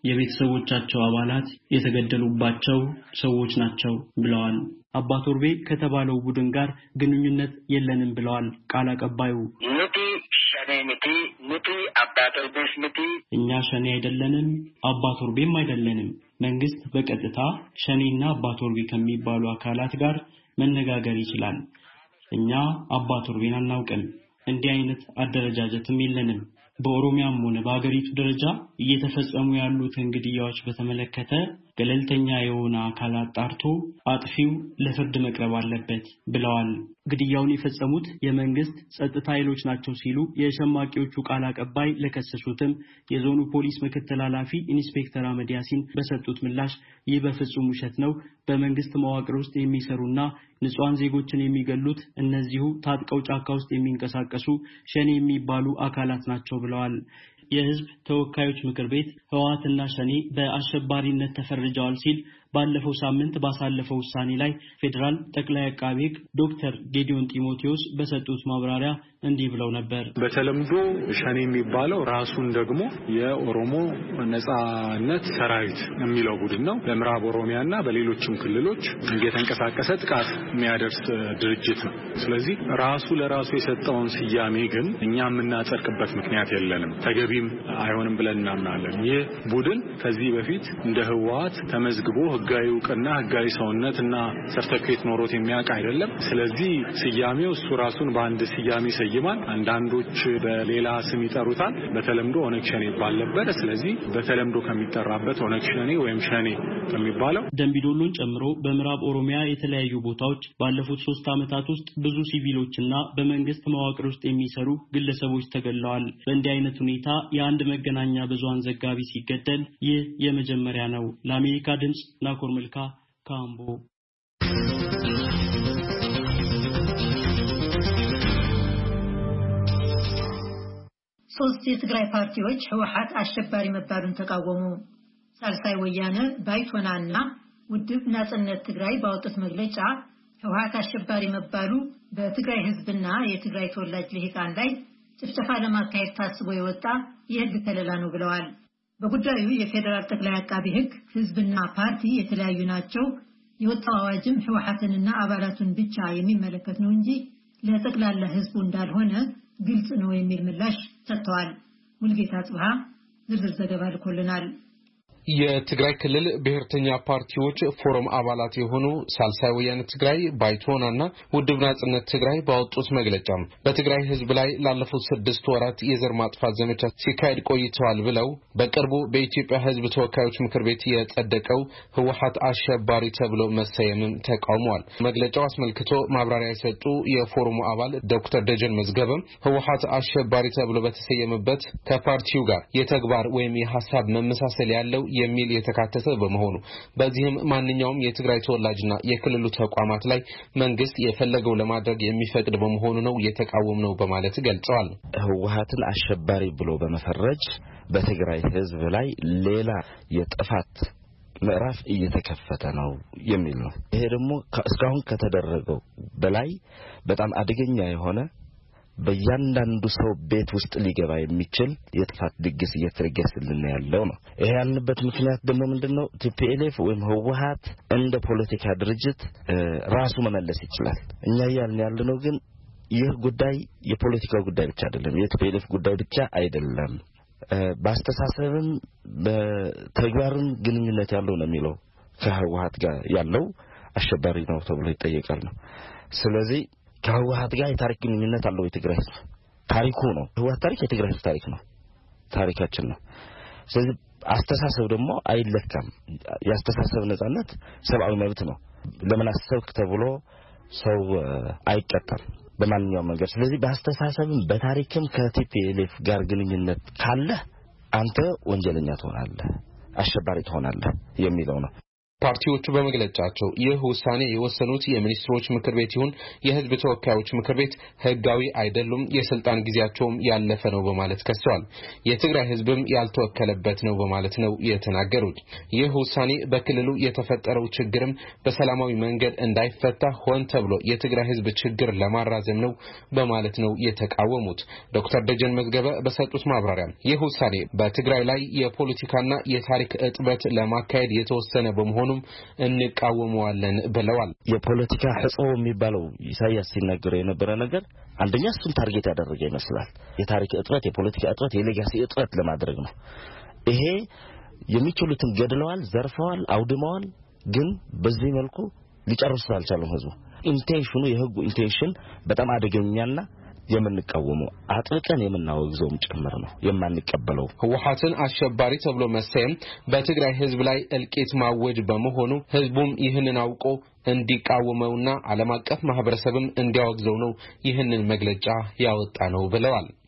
G: የቤተሰቦቻቸው አባላት የተገደሉባቸው ሰዎች ናቸው ብለዋል። አባ ቶርቤ ከተባለው ቡድን ጋር ግንኙነት የለንም ብለዋል ቃል አቀባዩ።
H: ኑቲ ሸኔ ምቲ ኑቲ አባ ቶርቤስ ምቲ
G: እኛ ሸኔ አይደለንም፣ አባ ቶርቤም አይደለንም። መንግስት በቀጥታ ሸኔና አባ ቶርቤ ከሚባሉ አካላት ጋር መነጋገር ይችላል። እኛ አባ ቶርቤን አናውቅም። እንዲህ አይነት አደረጃጀትም የለንም። በኦሮሚያም ሆነ በአገሪቱ ደረጃ እየተፈጸሙ ያሉትን ግድያዎች በተመለከተ ገለልተኛ የሆነ አካል አጣርቶ አጥፊው ለፍርድ መቅረብ አለበት ብለዋል። ግድያውን የፈጸሙት የመንግስት ጸጥታ ኃይሎች ናቸው ሲሉ የሸማቂዎቹ ቃል አቀባይ ለከሰሱትም የዞኑ ፖሊስ ምክትል ኃላፊ ኢንስፔክተር አህመድ ያሲን በሰጡት ምላሽ ይህ በፍጹም ውሸት ነው። በመንግስት መዋቅር ውስጥ የሚሰሩና ንጹሃን ዜጎችን የሚገሉት እነዚሁ ታጥቀው ጫካ ውስጥ የሚንቀሳቀሱ ሸኔ የሚባሉ አካላት ናቸው ብለዋል። የህዝብ ተወካዮች ምክር ቤት ህወሓትና ሸኔ በአሸባሪነት ተፈርጀዋል ሲል ባለፈው ሳምንት ባሳለፈው ውሳኔ ላይ ፌደራል ጠቅላይ አቃቤ ሕግ ዶክተር ጌዲዮን ጢሞቴዎስ በሰጡት ማብራሪያ እንዲህ ብለው ነበር።
I: በተለምዶ ሸኔ የሚባለው ራሱን ደግሞ የኦሮሞ ነጻነት ሰራዊት የሚለው ቡድን ነው። በምዕራብ ኦሮሚያና በሌሎችም ክልሎች እየተንቀሳቀሰ ጥቃት የሚያደርስ ድርጅት ነው። ስለዚህ ራሱ ለራሱ የሰጠውን ስያሜ ግን እኛ የምናጸድቅበት ምክንያት የለንም፣ ተገቢም አይሆንም ብለን እናምናለን። ይህ ቡድን ከዚህ በፊት እንደ ህወሓት ተመዝግቦ ህጋዊ እውቅና ህጋዊ ሰውነትና ሰርተፊኬት ኖሮት የሚያውቅ አይደለም። ስለዚህ ስያሜው እሱ ራሱን በአንድ ስያሜ ሰይማል። አንዳንዶች በሌላ ስም ይጠሩታል። በተለምዶ ኦነግ ሸኔ ይባል ነበር። ስለዚህ በተለምዶ ከሚጠራበት ኦነግ ሸኔ ወይም ሸኔ ከሚባለው
G: ደምቢዶሎን ጨምሮ በምዕራብ ኦሮሚያ የተለያዩ ቦታዎች ባለፉት ሶስት ዓመታት ውስጥ ብዙ ሲቪሎችና በመንግስት መዋቅር ውስጥ የሚሰሩ ግለሰቦች ተገለዋል። በእንዲህ አይነት ሁኔታ የአንድ መገናኛ ብዙሃን ዘጋቢ ሲገደል ይህ የመጀመሪያ ነው። ለአሜሪካ ድምጽ ናኮር መልካ ካምቦ።
A: ሶስት የትግራይ ፓርቲዎች ህወሓት አሸባሪ መባሉን ተቃወሙ። ሳልሳይ ወያነ፣ ባይቶናና ውድብ ናጽነት ትግራይ ባወጡት መግለጫ ህወሓት አሸባሪ መባሉ በትግራይ ህዝብና የትግራይ ተወላጅ ልሂቃን ላይ ጭፍጨፋ ለማካሄድ ታስቦ የወጣ የህግ ከለላ ነው ብለዋል። በጉዳዩ የፌደራል ጠቅላይ አቃቤ ሕግ ህዝብና ፓርቲ የተለያዩ ናቸው፣ የወጣው አዋጅም ህወሓትንና አባላቱን ብቻ የሚመለከት ነው እንጂ ለጠቅላላ ህዝቡ እንዳልሆነ ግልጽ ነው የሚል ምላሽ ሰጥተዋል። ሙልጌታ ጽብሃ ዝርዝር ዘገባ ልኮልናል።
J: የትግራይ ክልል ብሔርተኛ ፓርቲዎች ፎረም አባላት የሆኑ ሳልሳይ ወያነ ትግራይ፣ ባይቶናና ውድብ ናጽነት ትግራይ ባወጡት መግለጫ በትግራይ ህዝብ ላይ ላለፉት ስድስት ወራት የዘር ማጥፋት ዘመቻ ሲካሄድ ቆይተዋል ብለው በቅርቡ በኢትዮጵያ ህዝብ ተወካዮች ምክር ቤት የጸደቀው ህወሓት አሸባሪ ተብሎ መሰየምን ተቃውመዋል። መግለጫው አስመልክቶ ማብራሪያ የሰጡ የፎረሙ አባል ዶክተር ደጀን መዝገበም ህወሓት አሸባሪ ተብሎ በተሰየመበት ከፓርቲው ጋር የተግባር ወይም የሐሳብ መመሳሰል ያለው የሚል የተካተተ በመሆኑ በዚህም ማንኛውም የትግራይ ተወላጅና የክልሉ ተቋማት ላይ መንግስት የፈለገው ለማድረግ የሚፈቅድ በመሆኑ ነው የተቃወም ነው በማለት ገልጸዋል።
K: ህወሓትን አሸባሪ ብሎ በመፈረጅ በትግራይ ህዝብ ላይ ሌላ የጥፋት ምዕራፍ እየተከፈተ ነው የሚል ነው። ይሄ ደግሞ እስካሁን ከተደረገው በላይ በጣም አደገኛ የሆነ በእያንዳንዱ ሰው ቤት ውስጥ ሊገባ የሚችል የጥፋት ድግስ እየተደገሰልን ያለው ነው። ይሄ ያልንበት ምክንያት ደግሞ ምንድነው? ቲፒኤልኤፍ ወይም ህወሓት እንደ ፖለቲካ ድርጅት ራሱ መመለስ ይችላል። እኛ ያልን ያለነው ግን ይህ ጉዳይ የፖለቲካ ጉዳይ ብቻ አይደለም፣ የቲፒኤልኤፍ ጉዳይ ብቻ አይደለም። በአስተሳሰብም በተግባርም ግንኙነት ያለው ነው የሚለው ከህወሓት ጋር ያለው አሸባሪ ነው ተብሎ ይጠየቃል ነው። ስለዚህ ከህወሓት ጋር የታሪክ ግንኙነት አለው የትግራይ ህዝብ ታሪኩ ነው። ህወሓት ታሪክ የትግራይ ህዝብ ታሪክ ነው፣ ታሪካችን ነው። ስለዚህ አስተሳሰብ ደግሞ አይለካም። የአስተሳሰብ ነጻነት ሰብአዊ መብት ነው። ለምን አሰብክ ተብሎ ሰው አይቀጣም በማንኛውም መንገድ። ስለዚህ በአስተሳሰብም በታሪክም ከቲፒኤልኤፍ ጋር ግንኙነት ካለ አንተ ወንጀለኛ ትሆናለህ፣ አሸባሪ ትሆናለህ የሚለው ነው።
J: ፓርቲዎቹ በመግለጫቸው ይህ ውሳኔ የወሰኑት የሚኒስትሮች ምክር ቤት ይሁን የህዝብ ተወካዮች ምክር ቤት ህጋዊ አይደሉም፣ የስልጣን ጊዜያቸውም ያለፈ ነው በማለት ከሰዋል። የትግራይ ህዝብም ያልተወከለበት ነው በማለት ነው የተናገሩት። ይህ ውሳኔ በክልሉ የተፈጠረው ችግርም በሰላማዊ መንገድ እንዳይፈታ ሆን ተብሎ የትግራይ ህዝብ ችግር ለማራዘም ነው በማለት ነው የተቃወሙት። ዶክተር ደጀን መዝገበ በሰጡት ማብራሪያ ይህ ውሳኔ በትግራይ ላይ የፖለቲካና የታሪክ እጥበት ለማካሄድ የተወሰነ በመሆኑ እንቃወመዋለን ብለዋል።
K: የፖለቲካ ህጾ የሚባለው ኢሳያስ ሲናገር የነበረ ነገር አንደኛ እሱን ታርጌት ያደረገ ይመስላል። የታሪክ እጥረት፣ የፖለቲካ እጥረት፣ የሌጋሲ እጥረት ለማድረግ ነው። ይሄ የሚችሉትን ገድለዋል፣ ዘርፈዋል፣ አውድመዋል። ግን በዚህ መልኩ ሊጨርሱ አልቻሉም። ህዝቡ ኢንቴንሽኑ የህጉ ኢንቴንሽን በጣም አደገኛና የምንቃወመው አጥብቀን የምናወግዘውም ጭምር ነው የማንቀበለው።
J: ህወሓትን አሸባሪ ተብሎ መሰየም በትግራይ ህዝብ ላይ እልቂት ማወጅ በመሆኑ ህዝቡም ይህንን አውቆ እንዲቃወመውና ዓለም አቀፍ ማህበረሰብም እንዲያወግዘው ነው ይህንን መግለጫ ያወጣ ነው ብለዋል።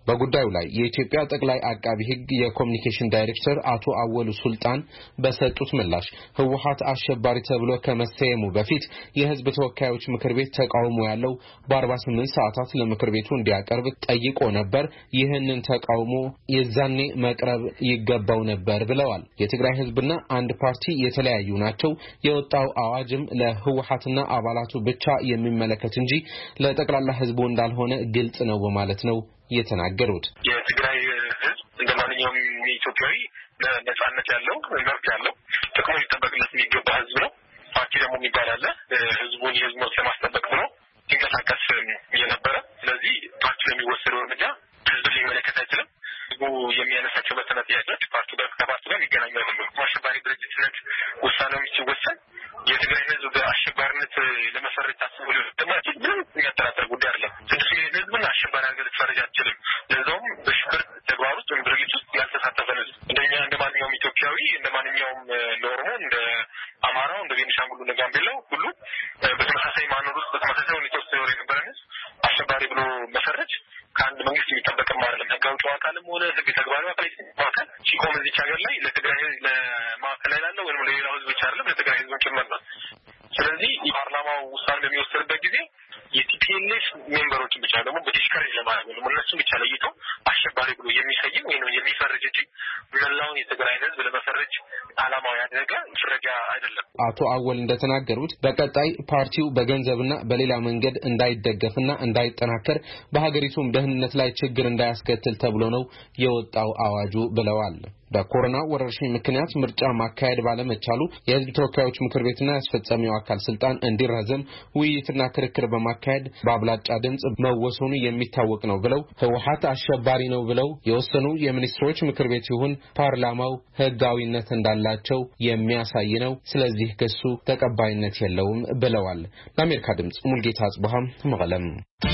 J: በጉዳዩ ላይ የኢትዮጵያ ጠቅላይ አቃቢ ሕግ የኮሙኒኬሽን ዳይሬክተር አቶ አወሉ ሱልጣን በሰጡት ምላሽ ህወሓት አሸባሪ ተብሎ ከመሰየሙ በፊት የህዝብ ተወካዮች ምክር ቤት ተቃውሞ ያለው በ48 ሰዓታት ለምክር ቤቱ እንዲያቀርብ ጠይቆ ነበር። ይህንን ተቃውሞ የዛኔ መቅረብ ይገባው ነበር ብለዋል። የትግራይ ህዝብና አንድ ፓርቲ የተለያዩ ናቸው። የወጣው አዋጅም ለህወሓትና አባላቱ ብቻ የሚመለከት እንጂ ለጠቅላላ ህዝቡ እንዳልሆነ ግልጽ ነው በማለት ነው የተናገሩት።
H: የትግራይ ህዝብ እንደማንኛውም ኢትዮጵያዊ ነፃነት ያለው መብት ያለው ጥቅሙ ሊጠበቅለት የሚገባ ህዝብ ነው። ፓርቲ ደግሞ የሚባል አለ ህዝቡን የህዝብ መብት ለማስጠበቅ ብሎ ሲንቀሳቀስ የነበረ። ስለዚህ ፓርቲ የሚወሰደው እርምጃ ህዝብ ሊመለከት አይችልም። ህዝቡ የሚያነሳቸው መሰረታዊ ጥያቄዎች ፓርቲ ጋር ከፓርቲ ጋር የሚገናኙ አይደሉም። አሸባሪ ድርጅትነት ውሳኔው ሲወሰን የትግራይ ህዝብ በአሸባሪነት ለመፈረጅ ታስቦ ለማለት ምንም የሚያጠራጥር ጉዳይ አይደለም። ስለዚህ ህዝብን አሸባሪ አድርገህ ልትፈርጅ አትችልም። ለዛውም በሽብር ተግባር ውስጥ ወይም ድርጊት ውስጥ ያልተሳተፈ ህዝብ እንደኛ እንደማንኛውም ኢትዮጵያዊ እንደማንኛውም ለኦሮሞ እንደ አማራው እንደ ቤኒሻንጉል እንደ ጋምቤላው ሁሉ በተመሳሳይ ማኖር ውስጥ በተመሳሳይ ሁኔታ ውስጥ ይኖር የነበረን ህዝብ አሸባሪ ብሎ መፈረጅ ከአንድ መንግስት የሚጠበቅም አይደለም። ህጋዊ አካልም ሆነ ህግ ተግባራዊ አካል ማከል ሲቆም እዚህ ሀገር ላይ ለትግራይ ለማዕከል ላይ ያለው ወይም ለሌላው ህዝብ ብቻ አይደለም ለትግራይ ህዝብ ጭምር ነው። ስለዚህ ፓርላማው ውሳኔ በሚወስድበት ጊዜ የቲፒኤልኤፍ ሜምበሮችን ብቻ ደግሞ በዲስከሬጅ ለማድረግ ነው እነሱን ብቻ ለይተው አሸባሪ ብሎ የሚሰይም ወይ ነው የሚፈርጅ እንጂ መላውን የትግራይ ህዝብ ለመፈረጅ ዓላማው ያደረገ ፍረጃ አይደለም።
J: አቶ አወል እንደተናገሩት በቀጣይ ፓርቲው በገንዘብና በሌላ መንገድ እንዳይደገፍና እንዳይጠናከር በሀገሪቱም ደህንነት ላይ ችግር እንዳያስከትል ተብሎ ነው የወጣው አዋጁ ብለዋል። በኮሮና ወረርሽኝ ምክንያት ምርጫ ማካሄድ ባለመቻሉ የህዝብ ተወካዮች ምክር ቤትና ያስፈጻሚው አካል ስልጣን እንዲራዘም ውይይትና ክርክር በማካሄድ በአብላጫ ድምጽ መወሰኑ የሚታወቅ ነው ብለው ህወሓት አሸባሪ ነው ብለው የወሰኑ የሚኒስትሮች ምክር ቤት ይሁን ፓርላማው ህጋዊነት እንዳላቸው የሚያሳይ ነው። ስለዚህ ክሱ ተቀባይነት የለውም ብለዋል። ለአሜሪካ ድምጽ ሙልጌታ አጽብሃም መቀለም።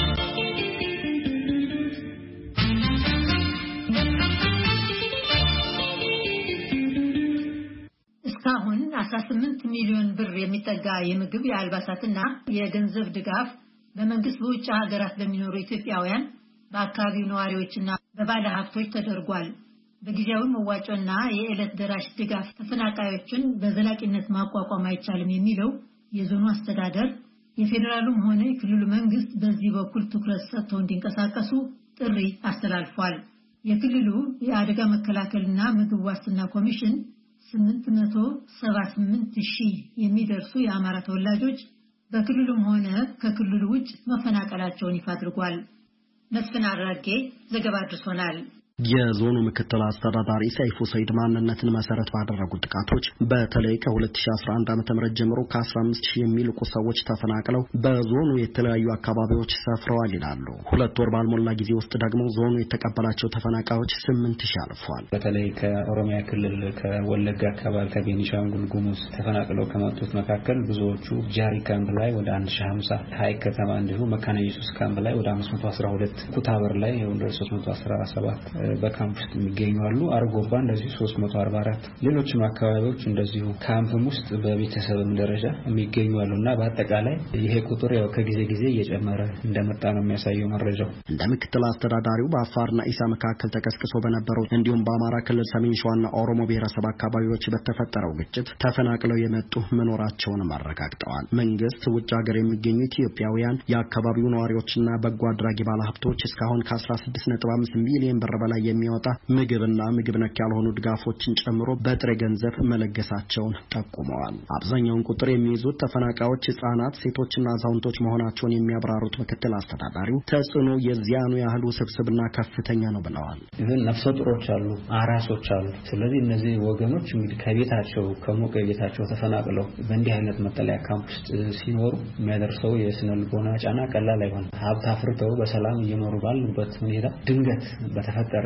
A: እስካሁን አስራ ስምንት ሚሊዮን ብር የሚጠጋ የምግብ የአልባሳትና የገንዘብ ድጋፍ በመንግስት በውጭ ሀገራት በሚኖሩ ኢትዮጵያውያን በአካባቢው ነዋሪዎችና በባለ ሀብቶች ተደርጓል። በጊዜያዊ መዋጮና የዕለት ደራሽ ድጋፍ ተፈናቃዮችን በዘላቂነት ማቋቋም አይቻልም የሚለው የዞኑ አስተዳደር የፌደራሉም ሆነ የክልሉ መንግስት በዚህ በኩል ትኩረት ሰጥተው እንዲንቀሳቀሱ ጥሪ አስተላልፏል። የክልሉ የአደጋ መከላከልና ምግብ ዋስትና ኮሚሽን ስምንት መቶ ሰባ ስምንት ሺህ የሚደርሱ የአማራ ተወላጆች በክልሉም ሆነ ከክልሉ ውጭ መፈናቀላቸውን ይፋ አድርጓል። መስፍን አራጌ ዘገባ አድርሶናል።
L: የዞኑ ምክትል አስተዳዳሪ ሰይፉ ሰይድ ማንነትን መሰረት ባደረጉ ጥቃቶች በተለይ ከ2011 ዓ.ም ጀምሮ ከ15 ሺህ የሚልቁ ሰዎች ተፈናቅለው በዞኑ የተለያዩ አካባቢዎች ሰፍረዋል ይላሉ። ሁለት ወር ባልሞላ ጊዜ ውስጥ ደግሞ ዞኑ የተቀበላቸው ተፈናቃዮች ስምንት ሺህ አልፏል።
M: በተለይ ከኦሮሚያ ክልል ከወለጋ አካባቢ ከቤኒሻንጉል ጉሙዝ ተፈናቅለው ከመጡት መካከል ብዙዎቹ ጃሪ ካምፕ ላይ ወደ አንድ ሺህ ሃምሳ ሀይቅ ከተማ እንዲሁም መካነ ኢየሱስ ካምፕ ላይ ወደ አምስት መቶ አስራ ሁለት ኩታበር ላይ ወደ ሶስት መቶ አስራ ሰባት በካምፕ ውስጥ የሚገኙ አሉ። አርጎባ እንደዚህ ሶስት መቶ አርባ አራት ሌሎችም አካባቢዎች እንደዚሁ ካምፕም ውስጥ በቤተሰብም ደረጃ የሚገኙ አሉና በአጠቃላይ ይሄ ቁጥር ያው ከጊዜ ጊዜ እየጨመረ እንደመጣ ነው የሚያሳየው መረጃው።
L: እንደ ምክትል አስተዳዳሪው በአፋርና ኢሳ መካከል ተቀስቅሶ በነበረው እንዲሁም በአማራ ክልል ሰሜን ሸዋና ኦሮሞ ብሔረሰብ አካባቢዎች በተፈጠረው ግጭት ተፈናቅለው የመጡ መኖራቸውን አረጋግጠዋል። መንግስት ውጭ ሀገር የሚገኙ ኢትዮጵያውያን የአካባቢው ነዋሪዎችና በጎ አድራጊ ባለሀብቶች እስካሁን ከ16 ነጥብ አምስት ሚሊዮን ብር በላይ የሚያወጣ ምግብና ምግብ ነክ ያልሆኑ ድጋፎችን ጨምሮ በጥሬ ገንዘብ መለገሳቸውን ጠቁመዋል። አብዛኛውን ቁጥር የሚይዙት ተፈናቃዮች ህጻናት፣ ሴቶችና አዛውንቶች መሆናቸውን የሚያብራሩት ምክትል አስተዳዳሪው ተጽዕኖ የዚያኑ ያህል ውስብስብና ከፍተኛ ነው ብለዋል።
M: ይህን ነፍሰ ጡሮች አሉ፣ አራሶች አሉ። ስለዚህ እነዚህ ወገኖች እንግዲህ ከቤታቸው ከሞቀ ቤታቸው ተፈናቅለው በእንዲህ አይነት መጠለያ ካምፕ ውስጥ ሲኖሩ የሚያደርሰው የስነ ልቦና ጫና ቀላል አይሆንም። ሀብት አፍርተው በሰላም እየኖሩ ባሉበት ሁኔታ ድንገት በተፈጠረ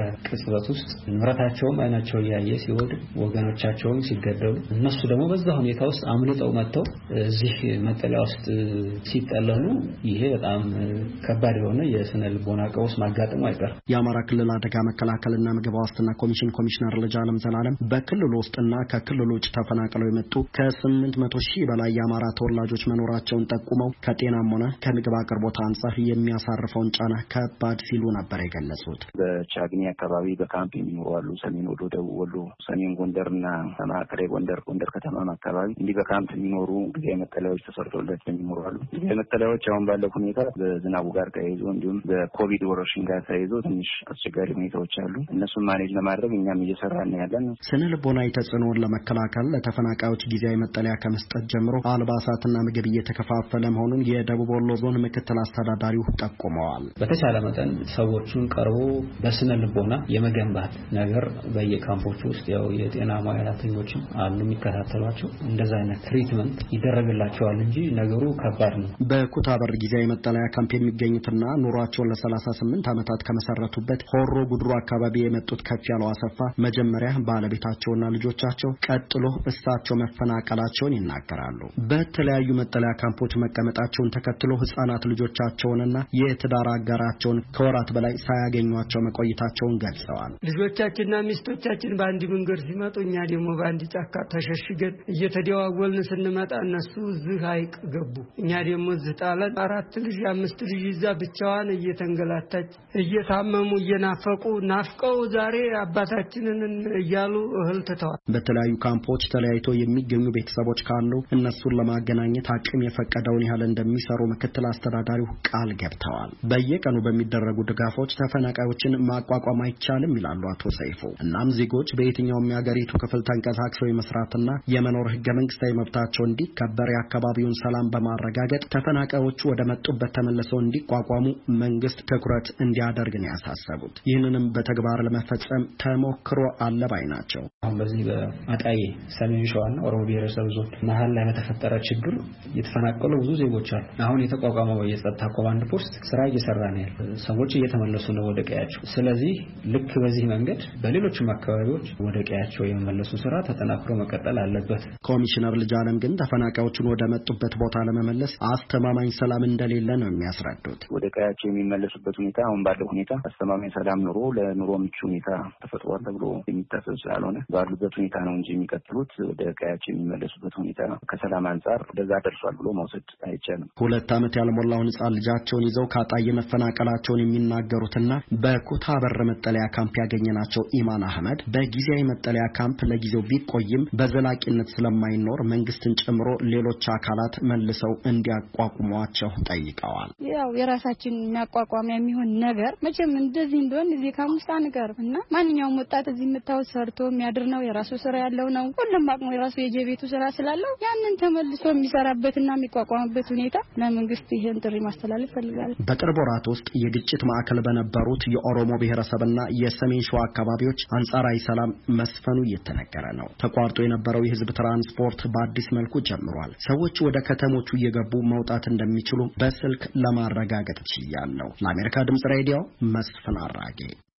M: ቅጽበት ውስጥ ንብረታቸውም አይናቸው ያየ ሲወድ ወገኖቻቸውም ሲገደሉ እነሱ ደግሞ በዛ ሁኔታ ውስጥ አምልጠው መጥተው እዚህ መጠለያ ውስጥ ሲጠለሉ ይሄ በጣም ከባድ የሆነ የስነ ልቦና ቀውስ ማጋጠሙ አይቀርም።
L: የአማራ ክልል አደጋ መከላከልና ምግብ ዋስትና ኮሚሽን ኮሚሽነር ልጅአለም ዘላለም በክልሉ ውስጥና ከክልሉ ውጭ ተፈናቅለው የመጡ ከስምንት መቶ ሺህ በላይ የአማራ ተወላጆች መኖራቸውን ጠቁመው ከጤናም ሆነ ከምግብ አቅርቦት አንጻር የሚያሳርፈውን ጫና ከባድ ሲሉ ነበር የገለጹት።
N: በቻግኒ አካባቢ በካምፕ የሚኖሩ አሉ። ሰሜን ወሎ፣ ደቡብ ወሎ፣ ሰሜን ጎንደርና ማዕከላዊ ጎንደር ጎንደር ከተማ አካባቢ እንዲህ በካምፕ የሚኖሩ ጊዜያዊ መጠለያዎች ተሰርቶላቸው የሚኖሩ አሉ። ጊዜያዊ መጠለያዎች አሁን ባለው ሁኔታ በዝናቡ ጋር ተያይዞ እንዲሁም በኮቪድ ወረርሽኝ ጋር ተያይዞ ትንሽ አስቸጋሪ ሁኔታዎች አሉ። እነሱን ማኔጅ ለማድረግ እኛም እየሰራን ያለን።
L: ስነ ልቦናዊ ተጽዕኖን ለመከላከል ለተፈናቃዮች ጊዜያዊ መጠለያ ከመስጠት ጀምሮ አልባሳትና ምግብ እየተከፋፈለ መሆኑን የደቡብ ወሎ ዞን ምክትል አስተዳዳሪው ጠቁመዋል።
M: በተቻለ መጠን ሰዎቹን ቀርቦ በስነ ልቦና የመገንባት ነገር በየካምፖቹ ውስጥ ያው የጤና ሙያተኞችም አሉ የሚከታተሏቸው እንደዛ አይነት ትሪትመንት ይደረግላቸዋል እንጂ ነገሩ ከባድ ነው።
L: በኩታበር ጊዜያዊ መጠለያ ካምፕ የሚገኙትና ኑሯቸውን ለሰላሳ ስምንት ዓመታት ከመሰረቱበት ሆሮ ጉድሩ አካባቢ የመጡት ከፍ ያለው አሰፋ መጀመሪያ ባለቤታቸውና ልጆቻቸው ቀጥሎ እሳቸው መፈናቀላቸውን ይናገራሉ። በተለያዩ መጠለያ ካምፖች መቀመጣቸውን ተከትሎ ህፃናት ልጆቻቸውንና የትዳር አጋራቸውን ከወራት በላይ ሳያገኟቸው መቆየታቸውን ገልጸዋል።
O: ልጆቻችንና ሚስቶቻችን በአንድ መንገድ ሲመጡ እኛ ደግሞ በአንድ ጫካ ተሸሽገን እየተደዋወልን ስንመጣ እነሱ እዚህ ሀይቅ ገቡ። እኛ ደግሞ እዚህ ጣለን። አራት ልጅ አምስት ልጅ ይዛ ብቻዋን እየተንገላታች እየታመሙ እየናፈቁ ናፍቀው ዛሬ አባታችንን እያሉ እህል ትተዋል።
L: በተለያዩ ካምፖች ተለያይቶ የሚገኙ ቤተሰቦች ካሉ እነሱን ለማገናኘት አቅም የፈቀደውን ያህል እንደሚሰሩ ምክትል አስተዳዳሪው ቃል ገብተዋል። በየቀኑ በሚደረጉ ድጋፎች ተፈናቃዮችን ማቋቋም አይቻልም ይላሉ አቶ ሰይፉ። እናም ዜጎች በየትኛውም የሀገሪቱ ክፍል ተንቀሳቅሰው የመስራትና የመኖር ህገ መንግስታዊ መብታቸው እንዲከበር የአካባቢውን ሰላም በማረጋገጥ ተፈናቃዮቹ ወደ መጡበት ተመልሰው እንዲቋቋሙ መንግስት ትኩረት እንዲያደርግ ነው ያሳሰቡት። ይህንንም በተግባር ለመፈጸም ተሞክሮ አለ ባይ ናቸው።
M: አሁን በዚህ በአጣዬ ሰሜን ሸዋና ኦሮሞ ብሔረሰብ ዞን መሀል ላይ በተፈጠረ ችግር የተፈናቀሉ ብዙ ዜጎች አሉ። አሁን የተቋቋመው የጸጥታ ኮማንድ ፖስት ስራ እየሰራ ነው ያለው። ሰዎች እየተመለሱ ነው ወደ ቀያቸው። ስለዚህ ልክ በዚህ መንገድ በሌሎችም አካባቢዎች ወደ ቀያቸው የመመለሱ ስራ ተጠናክሮ መቀጠል አለበት።
L: ኮሚሽነር ልጅአለም ግን ተፈናቃዮቹን ወደ መጡበት ቦታ ለመመለስ አስተማማኝ ሰላም እንደሌለ ነው የሚያስረዱት።
N: ወደ ቀያቸው የሚመለሱበት ሁኔታ አሁን ባለው ሁኔታ አስተማማኝ ሰላም ኑሮ ለኑሮ ምቹ ሁኔታ ተፈጥሯል ተብሎ የሚታሰብ ስላልሆነ ባሉበት ሁኔታ ነው እንጂ የሚቀጥሉት ወደ ቀያቸው የሚመለሱበት ሁኔታ ከሰላም አንጻር ወደዛ ደርሷል ብሎ መውሰድ አይቻልም።
L: ሁለት ዓመት ያልሞላውን ህጻን ልጃቸውን ይዘው ከአጣዬ መፈናቀላቸውን የሚናገሩትና በኩታበር መጠለያ ካምፕ ያገኘናቸው ኢማን አህመድ በጊዜያዊ መጠለያ ካምፕ ለጊዜው ቢቆይም በዘላቂነት ስለማይኖር መንግስትን ጨምሮ ሌሎች አካላት መልሰው እንዲያቋቁሟቸው ጠይቀዋል።
P: ያው የራሳችን የሚያቋቋሚያ የሚሆን ነገር መቼም እንደዚህ እንደሆነ እዚህ ካምስታ ነገር እና ማንኛውም ወጣት እዚህ መታው ሰርቶ የሚያድር ነው። የራሱ ስራ ያለው ነው። ሁሉም አቅሙ የራሱ የጀቤቱ ስራ ስላለው ያንን ተመልሶ የሚሰራበትና የሚቋቋምበት ሁኔታ ለመንግስት ይሄን ጥሪ ማስተላለፍ ፈልጋለሁ።
L: በቅርብ ወራት ውስጥ የግጭት ማዕከል በነበሩት የኦሮሞ ብሔረሰብና የሰሜን ሸዋ አካባቢዎች አንጻራዊ ሰላም መስፈኑ እየተነገረ ነው። ተቋርጦ የነበረው የህዝብ ትራንስፖርት በአዲስ መልኩ ጀምሯል። ሰዎች ወደ ከተሞቹ እየገቡ መውጣት እንደሚችሉ በስልክ ለማረጋገጥ ችያለሁ። ለአሜሪካ ድምጽ ሬዲዮ መስፍን አራጌ።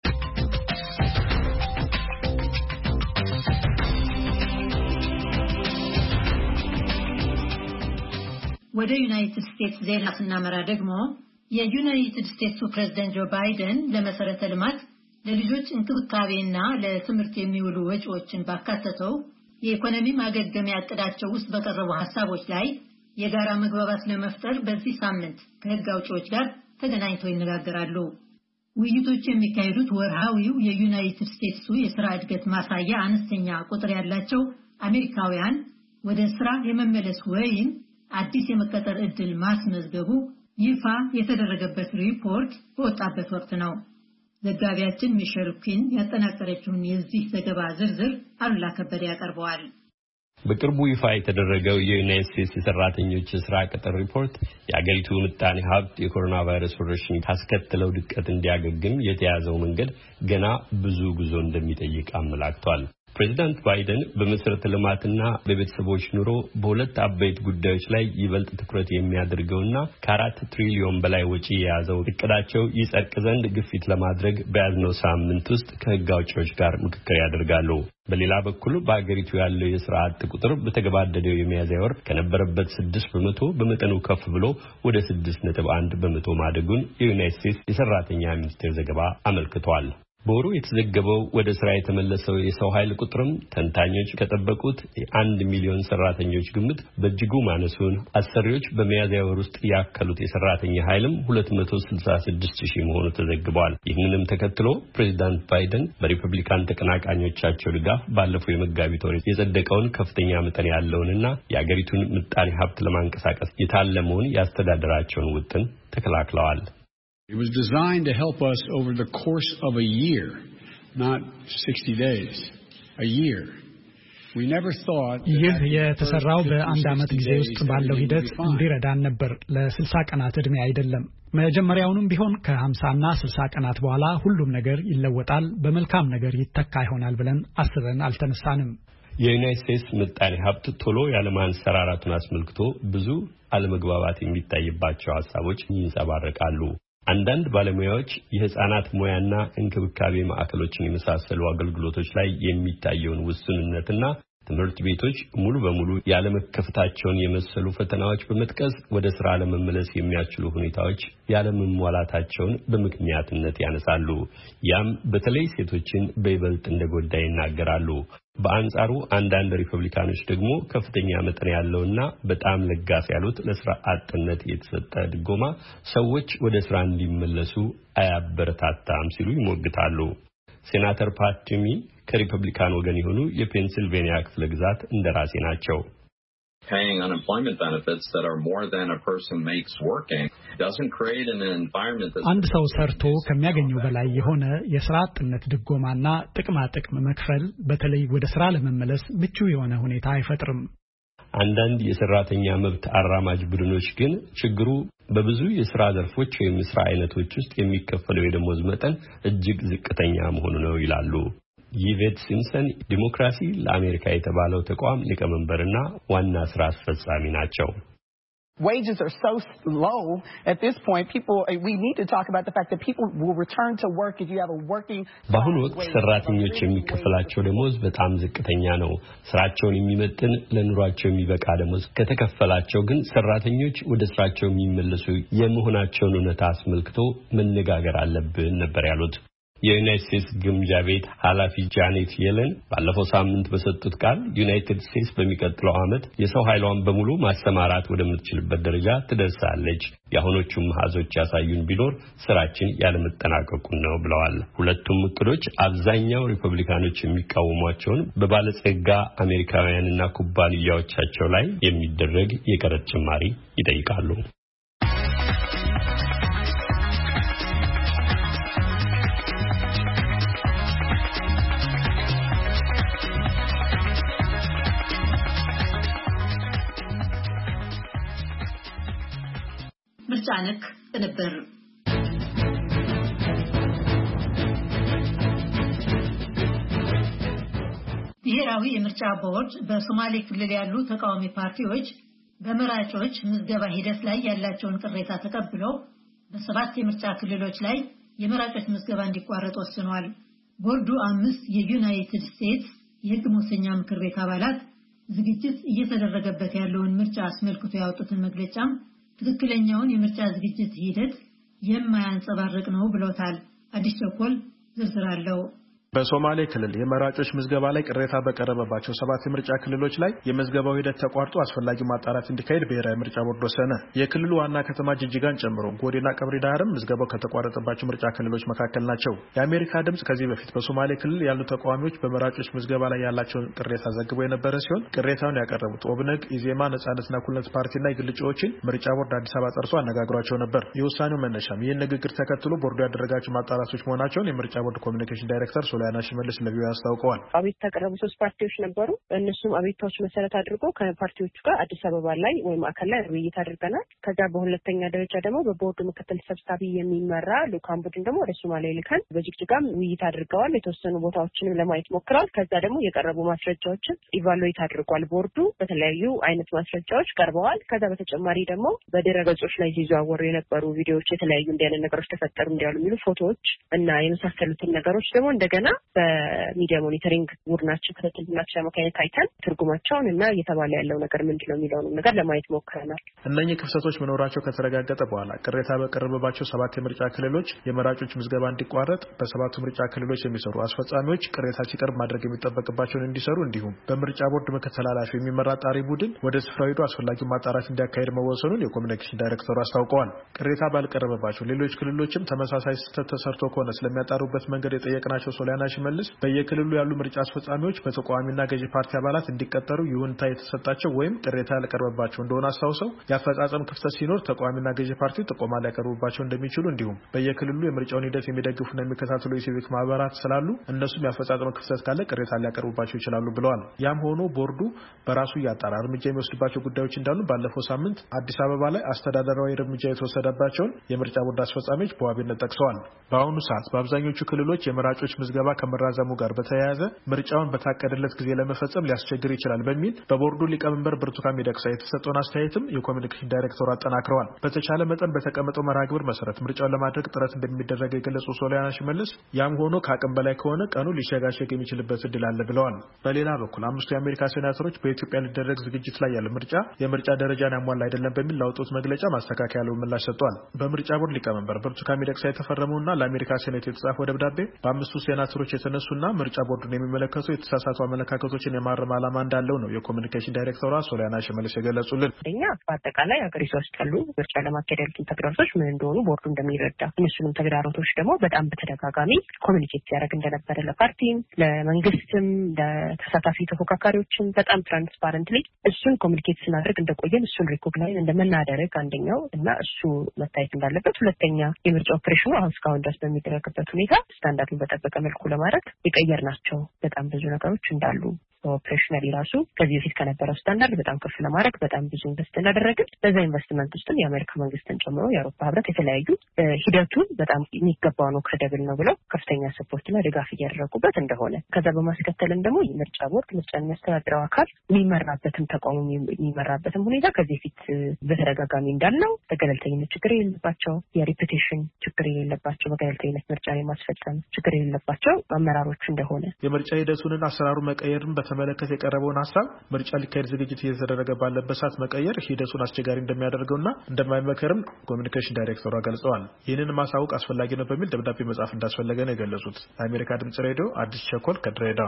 A: ወደ ዩናይትድ ስቴትስ ዜና ስናመራ ደግሞ የዩናይትድ ስቴትሱ ፕሬዝዳንት ጆ ባይደን ለመሰረተ ልማት ለልጆች እንክብካቤና ለትምህርት የሚውሉ ወጪዎችን ባካተተው የኢኮኖሚ ማገገሚያ ዕቅዳቸው ውስጥ በቀረቡ ሐሳቦች ላይ የጋራ መግባባት ለመፍጠር በዚህ ሳምንት ከህግ አውጪዎች ጋር ተገናኝተው ይነጋገራሉ። ውይይቶቹ የሚካሄዱት ወርሃዊው የዩናይትድ ስቴትሱ የሥራ እድገት ማሳያ አነስተኛ ቁጥር ያላቸው አሜሪካውያን ወደ ስራ የመመለስ ወይም አዲስ የመቀጠር ዕድል ማስመዝገቡ ይፋ የተደረገበት ሪፖርት በወጣበት ወቅት ነው። ዘጋቢያችን ሚሼል ኩዊን ያጠናቀረችውን የዚህ ዘገባ ዝርዝር አሉላ ከበደ ያቀርበዋል።
Q: በቅርቡ ይፋ የተደረገው የዩናይትድ ስቴትስ የሰራተኞች የሥራ ቅጥር ሪፖርት የአገሪቱ ምጣኔ ሀብት የኮሮና ቫይረስ ወረርሽኝ ካስከተለው ድቀት እንዲያገግም የተያዘው መንገድ ገና ብዙ ጉዞ እንደሚጠይቅ አመላክቷል። ፕሬዚዳንት ባይደን በመሰረተ ልማትና በቤተሰቦች ኑሮ በሁለት አበይት ጉዳዮች ላይ ይበልጥ ትኩረት የሚያደርገውና ከአራት ትሪሊዮን በላይ ወጪ የያዘው እቅዳቸው ይጸድቅ ዘንድ ግፊት ለማድረግ በያዝነው ሳምንት ውስጥ ከህግ አውጪዎች ጋር ምክክር ያደርጋሉ። በሌላ በኩል በአገሪቱ ያለው የሥራ አጥ ቁጥር በተገባደደው የሚያዝያ ወር ከነበረበት ስድስት በመቶ በመጠኑ ከፍ ብሎ ወደ ስድስት ነጥብ አንድ በመቶ ማደጉን የዩናይትድ ስቴትስ የሰራተኛ ሚኒስቴር ዘገባ አመልክቷል። በወሩ የተዘገበው ወደ ስራ የተመለሰው የሰው ኃይል ቁጥርም ተንታኞች ከጠበቁት የአንድ ሚሊዮን ሰራተኞች ግምት በእጅጉ ማነሱን፣ አሰሪዎች በሚያዝያ ወር ውስጥ ያከሉት የሰራተኛ ኃይልም ሁለት መቶ ስልሳ ስድስት ሺህ መሆኑ ተዘግቧል። ይህንንም ተከትሎ ፕሬዚዳንት ባይደን በሪፐብሊካን ተቀናቃኞቻቸው ድጋፍ ባለፈው የመጋቢት ወር የጸደቀውን ከፍተኛ መጠን ያለውንና የአገሪቱን ምጣኔ ሀብት ለማንቀሳቀስ የታለመውን ያስተዳደራቸውን ውጥን ተከላክለዋል።
R: It was designed to help us over the course of a year, not sixty days, a year. We never thought
D: ይህ የተሰራው በአንድ ዓመት ጊዜ ውስጥ ባለው ሂደት እንዲረዳን ነበር፣ ለስልሳ ቀናት ዕድሜ አይደለም። መጀመሪያውንም ቢሆን ከሀምሳ እና ስልሳ ቀናት በኋላ ሁሉም ነገር ይለወጣል፣ በመልካም ነገር ይተካ ይሆናል ብለን አስበን አልተነሳንም።
Q: የዩናይትድ ስቴትስ ምጣኔ ሀብት ቶሎ ያለማንሰራራቱን አስመልክቶ ብዙ አለመግባባት የሚታይባቸው ሀሳቦች ይንጸባረቃሉ። አንዳንድ ባለሙያዎች የህፃናት ሙያና እንክብካቤ ማዕከሎችን የመሳሰሉ አገልግሎቶች ላይ የሚታየውን ውስንነትና ትምህርት ቤቶች ሙሉ በሙሉ ያለመከፈታቸውን የመሰሉ ፈተናዎች በመጥቀስ ወደ ስራ ለመመለስ የሚያስችሉ ሁኔታዎች ያለመሟላታቸውን በምክንያትነት ያነሳሉ። ያም በተለይ ሴቶችን በይበልጥ እንደጎዳ ይናገራሉ። በአንጻሩ አንዳንድ ሪፐብሊካኖች ደግሞ ከፍተኛ መጠን ያለውና በጣም ለጋስ ያሉት ለስራ አጥነት የተሰጠ ድጎማ ሰዎች ወደ ስራ እንዲመለሱ አያበረታታም ሲሉ ይሞግታሉ። ሴናተር ፓት ቱሚ ከሪፐብሊካን ወገን የሆኑ የፔንሲልቬኒያ ክፍለ ግዛት እንደራሴ ናቸው።
S: Paying unemployment benefits that are more than a person makes working doesn't create an environment that
D: አንድ ሰው ሰርቶ ከሚያገኘው በላይ የሆነ የሥራ አጥነት ድጎማና ጥቅማ ጥቅም መክፈል በተለይ ወደ ሥራ ለመመለስ ምቹ የሆነ ሁኔታ አይፈጥርም።
Q: አንዳንድ የሰራተኛ መብት አራማጅ ቡድኖች ግን ችግሩ በብዙ የሥራ ዘርፎች ወይም የሥራ አይነቶች ውስጥ የሚከፈለው የደሞዝ መጠን እጅግ ዝቅተኛ መሆኑ ነው ይላሉ። ይቬት ሲምሰን ዲሞክራሲ ለአሜሪካ የተባለው ተቋም ሊቀመንበርና ዋና ስራ አስፈጻሚ ናቸው።
T: Wages are so low at this point. People, we need to talk about the fact that people will return to work if you have a working.
Q: በአሁኑ ወቅት ሰራተኞች የሚከፈላቸው ደሞዝ በጣም ዝቅተኛ ነው። ስራቸውን የሚመጥን ለኑሯቸው የሚበቃ ደሞዝ ከተከፈላቸው ግን ሰራተኞች ወደ ስራቸው የሚመለሱ የመሆናቸውን እውነታ አስመልክቶ መነጋገር አለብን ነበር ያሉት። የዩናይትድ ስቴትስ ግምጃ ቤት ኃላፊ ጃኔት የለን ባለፈው ሳምንት በሰጡት ቃል ዩናይትድ ስቴትስ በሚቀጥለው ዓመት የሰው ኃይሏን በሙሉ ማሰማራት ወደምትችልበት ደረጃ ትደርሳለች። የአሁኖቹም መሐዞች ያሳዩን ቢኖር ስራችን ያለመጠናቀቁን ነው ብለዋል። ሁለቱም እቅዶች አብዛኛው ሪፐብሊካኖች የሚቃወሟቸውን በባለጸጋ አሜሪካውያንና ኩባንያዎቻቸው ላይ የሚደረግ የቀረጥ ጭማሪ ይጠይቃሉ።
A: ምርጫ ነክ ነበር። ብሔራዊ የምርጫ ቦርድ በሶማሌ ክልል ያሉ ተቃዋሚ ፓርቲዎች በመራጮች ምዝገባ ሂደት ላይ ያላቸውን ቅሬታ ተቀብለው በሰባት የምርጫ ክልሎች ላይ የመራጮች ምዝገባ እንዲቋረጥ ወስኗል። ቦርዱ አምስት የዩናይትድ ስቴትስ የሕግ መወሰኛ ምክር ቤት አባላት ዝግጅት እየተደረገበት ያለውን ምርጫ አስመልክቶ ያወጡትን መግለጫም ትክክለኛውን የምርጫ ዝግጅት ሂደት የማያንጸባርቅ ነው ብለውታል። አዲስ ቸኮል ዝርዝር አለው።
U: በሶማሌ ክልል የመራጮች ምዝገባ ላይ ቅሬታ በቀረበባቸው ሰባት የምርጫ ክልሎች ላይ የምዝገባው ሂደት ተቋርጦ አስፈላጊው ማጣራት እንዲካሄድ ብሔራዊ ምርጫ ቦርድ ወሰነ። የክልሉ ዋና ከተማ ጅጅጋን ጨምሮ ጎዴና ቀብሪ ዳህርም ምዝገባው ከተቋረጠባቸው ምርጫ ክልሎች መካከል ናቸው። የአሜሪካ ድምጽ ከዚህ በፊት በሶማሌ ክልል ያሉ ተቃዋሚዎች በመራጮች ምዝገባ ላይ ያላቸውን ቅሬታ ዘግቦ የነበረ ሲሆን ቅሬታውን ያቀረቡት ኦብነግ፣ ኢዜማ፣ ነጻነትና እኩልነት ፓርቲና የግል እጩዎችን ምርጫ ቦርድ አዲስ አበባ ጠርሶ አነጋግሯቸው ነበር። የውሳኔው መነሻም ይህን ንግግር ተከትሎ ቦርዱ ያደረጋቸው ማጣራቶች መሆናቸውን የምርጫ ቦርድ ኮሚኒኬሽን ዳይሬክተር ሶሊያና ሽመልስ ለቪኦኤ አስታውቀዋል።
C: አቤት ተቀረቡ ሶስት ፓርቲዎች ነበሩ። እነሱም አቤታዎች መሰረት አድርጎ ከፓርቲዎቹ ጋር አዲስ አበባ ላይ ወይ ማዕከል ላይ ውይይት አድርገናል። ከዛ በሁለተኛ ደረጃ ደግሞ በቦርዱ ምክትል ሰብሳቢ የሚመራ ልኡካን ቡድን ደግሞ ወደ ሶማሌ ልከን በጅግጅጋም ውይይት አድርገዋል። የተወሰኑ ቦታዎችንም ለማየት ሞክረዋል። ከዛ ደግሞ የቀረቡ ማስረጃዎችን ኢቫሉዌት አድርጓል። ቦርዱ በተለያዩ አይነት ማስረጃዎች ቀርበዋል። ከዛ በተጨማሪ ደግሞ በድረገጾች ላይ ሲዘዋወሩ የነበሩ ቪዲዮዎች የተለያዩ እንዲያለ ነገሮች ተፈጠሩ እንዲያሉ የሚሉ ፎቶዎች እና የመሳሰሉትን ነገሮች ደግሞ እንደገና በሚዲያ ሞኒተሪንግ ቡድናችን ክትትልናቸው አማካኝነት አይተን ትርጉማቸውን እና እየተባለ ያለው ነገር ምንድነው የሚለውን ነገር ለማየት ሞክረናል።
U: እነኚህ ክፍተቶች መኖራቸው ከተረጋገጠ በኋላ ቅሬታ በቀረበባቸው ሰባት የምርጫ ክልሎች የመራጮች ምዝገባ እንዲቋረጥ በሰባቱ ምርጫ ክልሎች የሚሰሩ አስፈጻሚዎች ቅሬታ ሲቀርብ ማድረግ የሚጠበቅባቸውን እንዲሰሩ እንዲሁም በምርጫ ቦርድ ምክትል ኃላፊ የሚመራ ጣሪ ቡድን ወደ ስፍራው ሄዶ አስፈላጊውን ማጣራት እንዲያካሄድ መወሰኑን የኮሚኒኬሽን ዳይሬክተሩ አስታውቀዋል። ቅሬታ ባልቀረበባቸው ሌሎች ክልሎችም ተመሳሳይ ስህተት ተሰርቶ ከሆነ ስለሚያጣሩበት መንገድ የጠየቅናቸው ሶሊያና ሽመልስ በየክልሉ ያሉ ምርጫ አስፈጻሚዎች በተቃዋሚና ገዢ ፓርቲ አባላት እንዲቀጠሩ ይሁንታ የተሰጣቸው ወይም ቅሬታ ያልቀረበባቸው እንደሆነ አስታውሰው የአፈጻጸም ክፍተት ሲኖር ተቃዋሚና ገዢ ፓርቲ ጥቆማ ሊያቀርቡባቸው እንደሚችሉ እንዲሁም በየክልሉ የምርጫውን ሂደት የሚደግፉና የሚከታተሉ የሲቪክ ማህበራት ስላሉ እነሱም የአፈጻጸም ክፍተት ካለ ቅሬታ ሊያቀርቡባቸው ይችላሉ ብለዋል። ያም ሆኖ ቦርዱ በራሱ ያጣራ እርምጃ የሚወስድባቸው ጉዳዮች እንዳሉ ባለፈው ሳምንት አዲስ አበባ ላይ አስተዳደራዊ እርምጃ የተወሰደባቸውን የምርጫ ቦርድ አስፈጻሚዎች በዋቢነት ጠቅሰዋል። በአሁኑ ሰዓት በአብዛኞቹ ክልሎች የመራጮች ምዝገባ ከመራዘሙ ጋር በተያያዘ ምርጫውን በታቀደለት ጊዜ ለመፈጸም ሊያስቸግር ይችላል በሚል በቦርዱ ሊቀመንበር ብርቱካን ሚደቅሳ የተሰጠውን አስተያየትም የኮሚኒኬሽን ዳይሬክተሩ አጠናክረዋል። በተቻለ መጠን በተቀመጠው መርሃ ግብር መሰረት ምርጫውን ለማድረግ ጥረት እንደሚደረግ የገለጹ ሶሊያና ሽመልስ ያም ሆኖ ከአቅም በላይ ከሆነ ቀኑ ሊሸጋሸግ የሚችልበት እድል አለ ብለዋል። በሌላ በኩል አምስቱ የአሜሪካ ሴናተሮች በኢትዮጵያ ሊደረግ ዝግጅት ላይ ያለ ምርጫ የምርጫ ደረጃን ያሟላ አይደለም በሚል ላወጡት መግለጫ ማስተካከያ ያለው ምላሽ ሰጥቷል። በምርጫ ቦርድ ሊቀመንበር ብርቱካን ሚደቅሳ የተፈረመውና ለአሜሪካ ሴኔት የተጻፈው ደብዳቤ በአምስቱ ሴናተሮች የተነሱና ምርጫ ቦርዱን የሚመለከቱ የተሳሳቱ አመለካከቶችን የማረም ዓላማ እንዳለው ነው የኮሚኒኬሽን ዳይሬክተሯ ሶሊያና ሽመልስ የገለጹልን።
C: እኛ በአጠቃላይ ሀገሪቷ ውስጥ ያሉ ምርጫ ለማካሄድ ያሉትን ተግዳሮቶች ምን እንደሆኑ ቦርዱ እንደሚረዳ እነሱንም ተግዳሮቶች ደግሞ በጣም በተደጋጋሚ ኮሚኒኬት ሲያደርግ እንደነበረ ለፓርቲም ለመንግስትም ለተሳታፊ ተፎካካሪዎችም በጣም ትራንስፓረንትሊ እሱን ኮሚኒኬት ስናደርግ እንደቆየን እሱን ሪኮግናይዝ እንደምናደርግ አንደኛው እና እሱ መታየት እንዳለበት፣ ሁለተኛ የምርጫ ኦፕሬሽኑ አሁን እስካሁን ድረስ በሚደረግበት ሁኔታ ስታንዳርዱን በጠበቀ መልኩ ለማድረግ የቀየርናቸው በጣም ብዙ ነገሮች እንዳሉ ኦፕሬሽናሊ ራሱ ከዚህ በፊት ከነበረው ስታንዳርድ በጣም ከፍ ለማድረግ በጣም ብዙ ኢንቨስት እናደረግን። በዛ ኢንቨስትመንት ውስጥም የአሜሪካ መንግስትን ጨምሮ የአውሮፓ ህብረት የተለያዩ ሂደቱን በጣም የሚገባው ነው ክሬዲብል ነው ብለው ከፍተኛ ሰፖርትና ድጋፍ እያደረጉበት እንደሆነ ከዛ በማስከተልም ደግሞ የምርጫ ቦርድ ምርጫን የሚያስተዳድረው አካል የሚመራበትም ተቋሙ የሚመራበትም ሁኔታ ከዚህ በፊት በተደጋጋሚ እንዳልነው በገለልተኝነት ችግር የሌለባቸው የሬፑቴሽን ችግር የሌለባቸው በገለልተኝነት ምርጫን የማስፈጸም ችግር የሌለባቸው አመራሮች እንደሆነ
U: የምርጫ ሂደቱንና አሰራሩ መቀየርን በተመለከተ የቀረበውን ሀሳብ ምርጫ ሊካሄድ ዝግጅት እየተደረገ ባለበት ሰዓት መቀየር ሂደቱን አስቸጋሪ እንደሚያደርገውና እንደማይመከርም ኮሚኒኬሽን ዳይሬክተሯ ገልጸዋል። ይህንን ማሳወቅ አስፈላጊ ነው በሚል ደብዳቤ መጻፍ እንዳስፈለገ ነው የገለጹት። የአሜሪካ ድምጽ ሬዲዮ አዲስ ቸኮል ከድሬዳዋ።